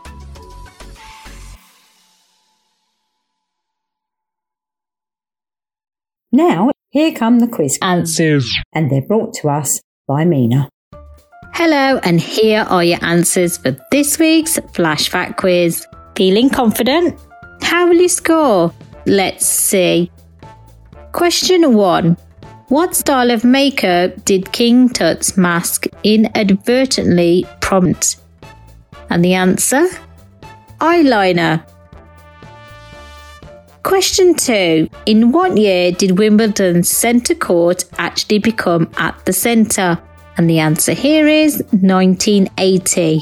Now, here come the quiz Answers. and they're brought to us by Mina. Hello, and here are your answers for this week's Flash Fact Quiz. Feeling confident? How will you score? Let's see. Question 1. What style of makeup did King Tut's mask inadvertently prompt? And the answer? Eyeliner. Question 2. In what year did Wimbledon's centre court actually become at the centre? And the answer here is 1980.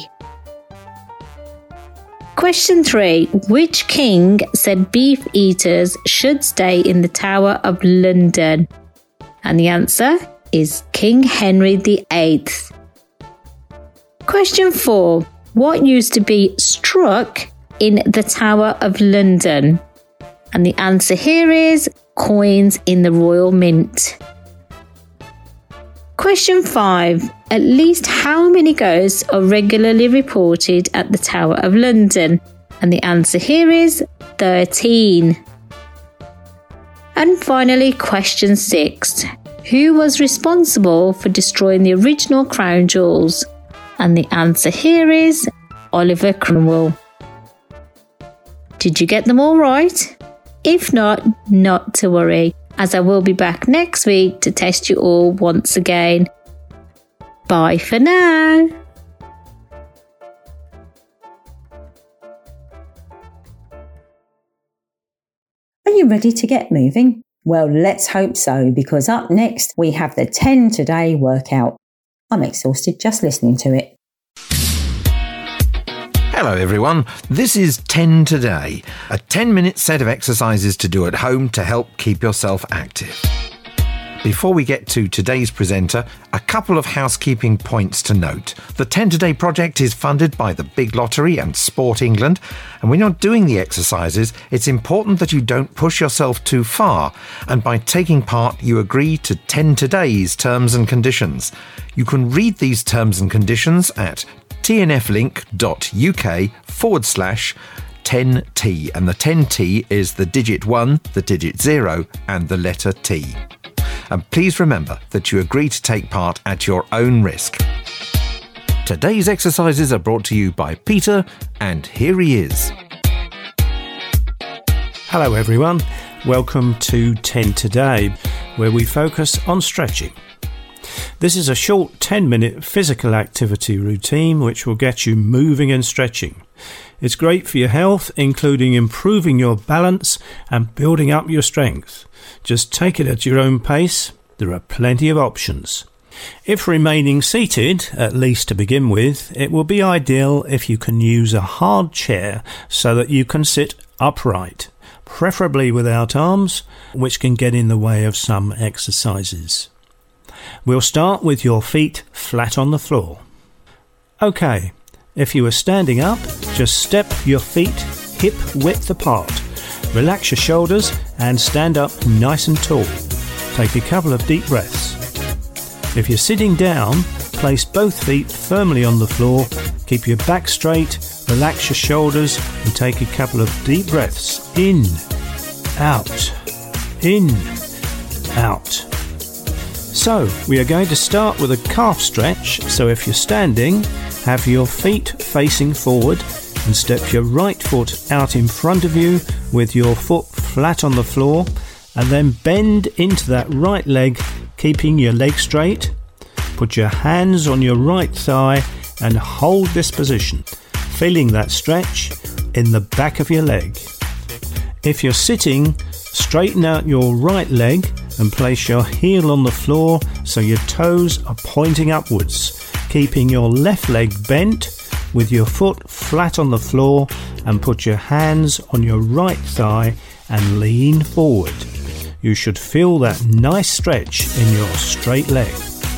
Question 3. Which king said beef eaters should stay in the Tower of London? And the answer is King Henry VIII. Question 4. What used to be struck in the Tower of London? And the answer here is coins in the Royal Mint. Question 5. At least how many ghosts are regularly reported at the Tower of London? And the answer here is 13. And finally, question 6. Who was responsible for destroying the original crown jewels? And the answer here is Oliver Cromwell. Did you get them all right? If not to worry, as I will be back next week to test you all once again. Bye for now. Are you ready to get moving? Well, let's hope so, because up next we have the 10 Today workout. I'm exhausted just listening to it. Hello everyone, this is 10 Today, a 10-minute set of exercises to do at home to help keep yourself active. Before we get to today's presenter, a couple of housekeeping points to note. The 10 Today project is funded by the Big Lottery and Sport England, and when you're doing the exercises, it's important that you don't push yourself too far, and by taking part, you agree to 10 Today's terms and conditions. You can read these terms and conditions at tnflink.uk/10T, and the 10T is the digit 1, the digit 0 and the letter T. And please remember that you agree to take part at your own risk. Today's exercises are brought to you by Peter, and here he is. Hello everyone, welcome to 10 Today, where we focus on stretching. This is a short 10-minute physical activity routine which will get you moving and stretching. It's great for your health, including improving your balance and building up your strength. Just take it at your own pace. There are plenty of options. If remaining seated, at least to begin with, it will be ideal if you can use a hard chair so that you can sit upright, preferably without arms, which can get in the way of some exercises. We'll start with your feet flat on the floor. OK, if you are standing up, just step your feet hip width apart. Relax your shoulders and stand up nice and tall. Take a couple of deep breaths. If you're sitting down, place both feet firmly on the floor. Keep your back straight, relax your shoulders and take a couple of deep breaths. In, out, in, out. So, we are going to start with a calf stretch, so if you're standing, have your feet facing forward and step your right foot out in front of you with your foot flat on the floor, and then bend into that right leg, keeping your leg straight. Put your hands on your right thigh and hold this position, feeling that stretch in the back of your leg. If you're sitting, straighten out your right leg and place your heel on the floor so your toes are pointing upwards, keeping your left leg bent with your foot flat on the floor, and put your hands on your right thigh and lean forward. You should feel that nice stretch in your straight leg.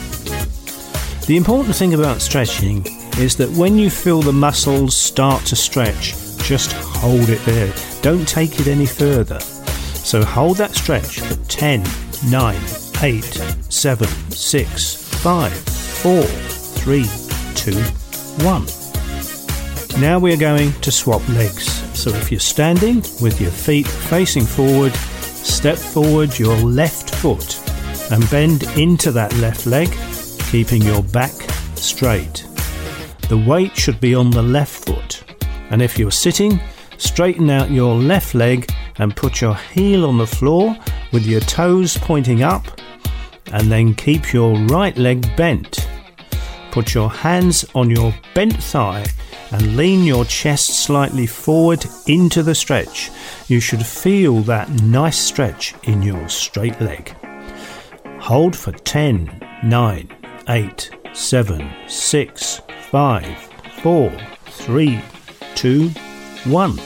The important thing about stretching is that when you feel the muscles start to stretch, just hold it there. Don't take it any further. So hold that stretch for 10, 9, 8, 7, 6, 5, 4, 3, 2, 1. Now we are going to swap legs. So if you're standing with your feet facing forward, step forward your left foot and bend into that left leg, keeping your back straight. The weight should be on the left foot. And if you're sitting, straighten out your left leg and put your heel on the floor with your toes pointing up, and then keep your right leg bent. Put your hands on your bent thigh and lean your chest slightly forward into the stretch. You should feel that nice stretch in your straight leg. Hold for 10, 9, 8, 7, 6, 5, 4, 3, 2, 1.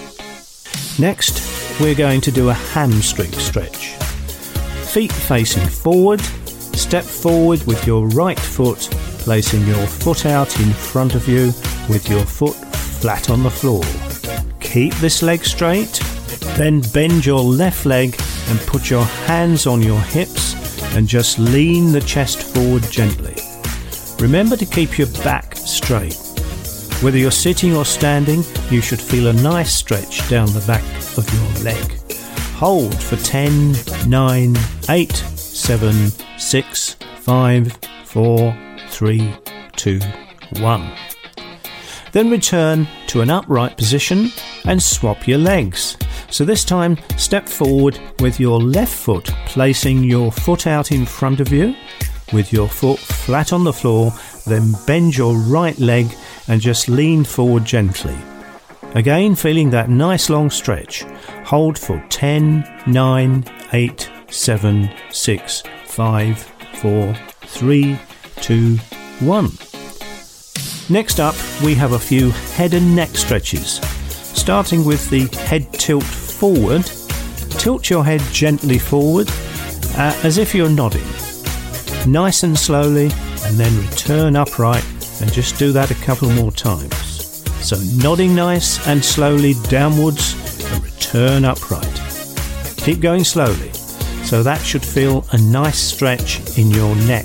Next, we're going to do a hamstring stretch. Feet facing forward, step forward with your right foot, placing your foot out in front of you with your foot flat on the floor. Keep this leg straight, then bend your left leg and put your hands on your hips and just lean the chest forward gently. Remember to keep your back straight. Whether you're sitting or standing, you should feel a nice stretch down the back of your leg. Hold for 10, 9, 8, 7, 6, 5, 4, 3, 2, 1. Then return to an upright position and swap your legs. So this time, step forward with your left foot, placing your foot out in front of you, with your foot flat on the floor, then bend your right leg and just lean forward gently. Again, feeling that nice long stretch. Hold for 10, 9, 8, 7, 6, 5, 4, 3, 2, 1. Next up, we have a few head and neck stretches. Starting with the head tilt forward, tilt your head gently forward as if you're nodding. Nice and slowly, and then return upright and just do that a couple more times. So nodding nice and slowly downwards and return upright. Keep going slowly, so that should feel a nice stretch in your neck.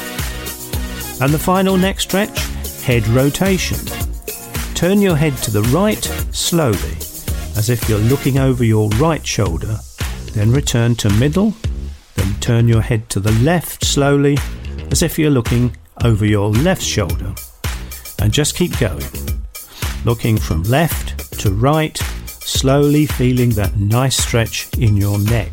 And the final neck stretch, head rotation. Turn your head to the right slowly, as if you're looking over your right shoulder, then return to middle, then turn your head to the left slowly, as if you're looking over your left shoulder, and just keep going. Looking from left to right, slowly feeling that nice stretch in your neck.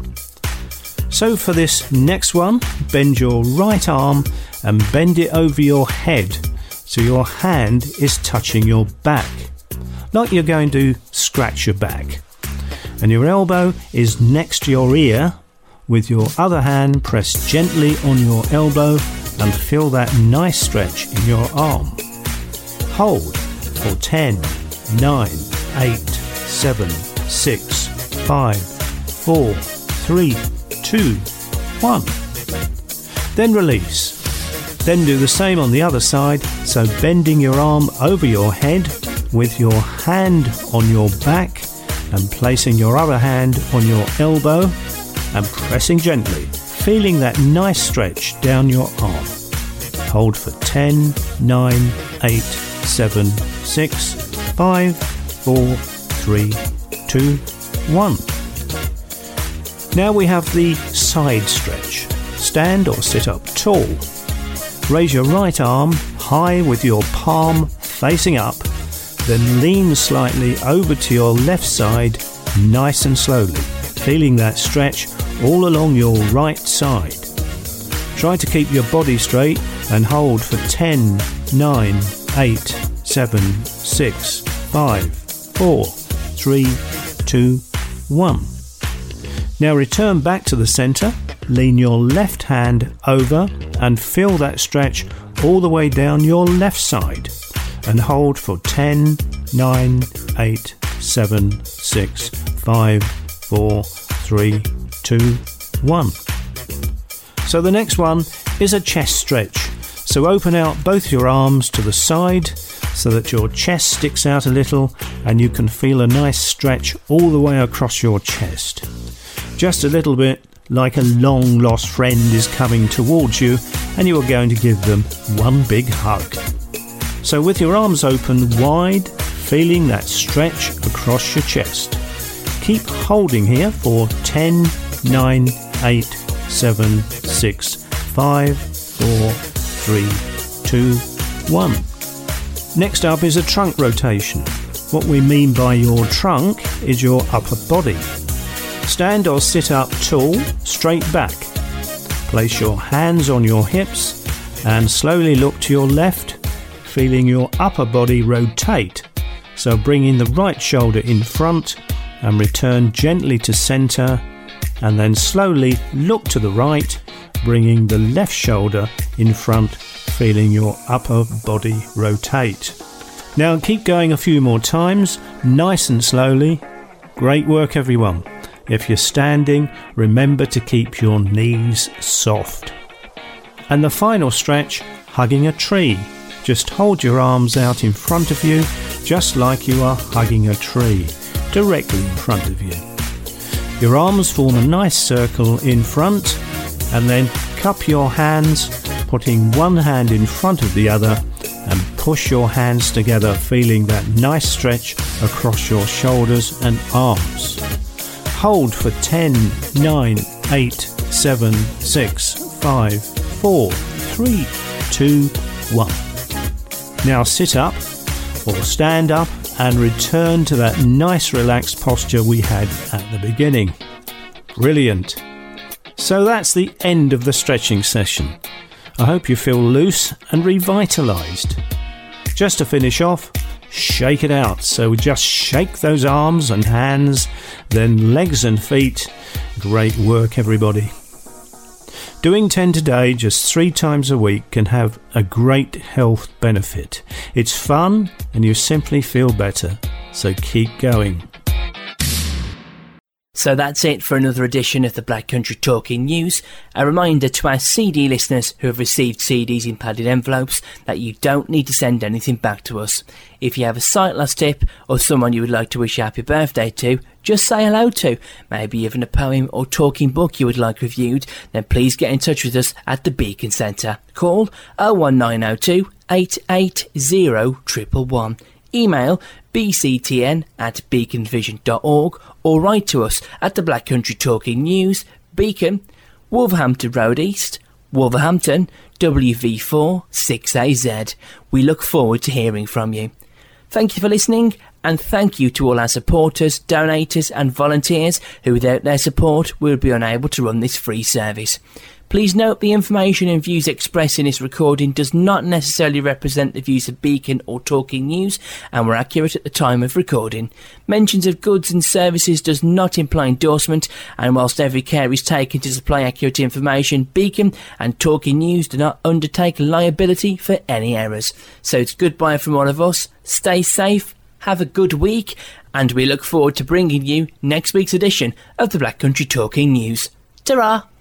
So for this next one, bend your right arm and bend it over your head so your hand is touching your back, like you're going to scratch your back. And your elbow is next to your ear, with your other hand pressed gently on your elbow and feel that nice stretch in your arm. Hold for 10, 9, 8, 7, 6, 5, 4, 3, 2, 1. Then release. Then do the same on the other side, so bending your arm over your head with your hand on your back and placing your other hand on your elbow and pressing gently, feeling that nice stretch down your arm. Hold for 10, 9, 8, 7, 6, 5, 4, 3, 2, 1. Now we have the side stretch. Stand or sit up tall. Raise your right arm high with your palm facing up, then lean slightly over to your left side, nice and slowly, feeling that stretch all along your right side. Try to keep your body straight and hold for 10, 9, 8, 7, 6, 5, 4, 3, 2, 1. Now return back to the centre, lean your left hand over and feel that stretch all the way down your left side and hold for 10, 9, 8, 7, 6, 5, 4, 3, 2, 1. So the next one is a chest stretch. So open out both your arms to the side so that your chest sticks out a little and you can feel a nice stretch all the way across your chest. Just a little bit like a long lost friend is coming towards you and you are going to give them one big hug. So with your arms open wide, feeling that stretch across your chest. Keep holding here for 10, 9, 8, 7, 6, 5, 4, 3, 2, 1. Next up is a trunk rotation. What we mean by your trunk is your upper body. Stand or sit up tall, straight back. Place your hands on your hips and slowly look to your left, feeling your upper body rotate. So bringing the right shoulder in front and return gently to centre, and then slowly look to the right, bringing the left shoulder in front, feeling your upper body rotate. Now keep going a few more times, nice and slowly. Great work everyone. If you're standing, remember to keep your knees soft. And the final stretch, hugging a tree. Just hold your arms out in front of you, just like you are hugging a tree, directly in front of you. Your arms form a nice circle in front, and then cup your hands, putting one hand in front of the other, and push your hands together, feeling that nice stretch across your shoulders and arms. Hold for 10, 9, 8, 7, 6, 5, 4, 3, 2, 1. Now sit up or stand up and return to that nice relaxed posture we had at the beginning. Brilliant. So that's the end of the stretching session. I hope you feel loose and revitalised. Just to finish off, shake it out. So just shake those arms and hands, then legs and feet. Great work, everybody. Doing 10 today just 3 times a week can have a great health benefit. It's fun and you simply feel better. So keep going. So that's it for another edition of the Black Country Talking News. A reminder to our CD listeners who have received CDs in padded envelopes that you don't need to send anything back to us. If you have a sight loss tip or someone you would like to wish a happy birthday to, just say hello to, maybe even a poem or talking book you would like reviewed, then please get in touch with us at the Beacon Centre. Call 01902 880 111. Email bctn@beaconvision.org or write to us at the Black Country Talking News, Beacon, Wolverhampton Road East, Wolverhampton, WV4 6AZ. We look forward to hearing from you. Thank you for listening, and thank you to all our supporters, donators and volunteers who without their support we would be unable to run this free service. Please note the information and views expressed in this recording does not necessarily represent the views of Beacon or Talking News and were accurate at the time of recording. Mentions of goods and services does not imply endorsement, and whilst every care is taken to supply accurate information, Beacon and Talking News do not undertake liability for any errors. So it's goodbye from all of us. Stay safe, have a good week, and we look forward to bringing you next week's edition of the Black Country Talking News. Ta-ra!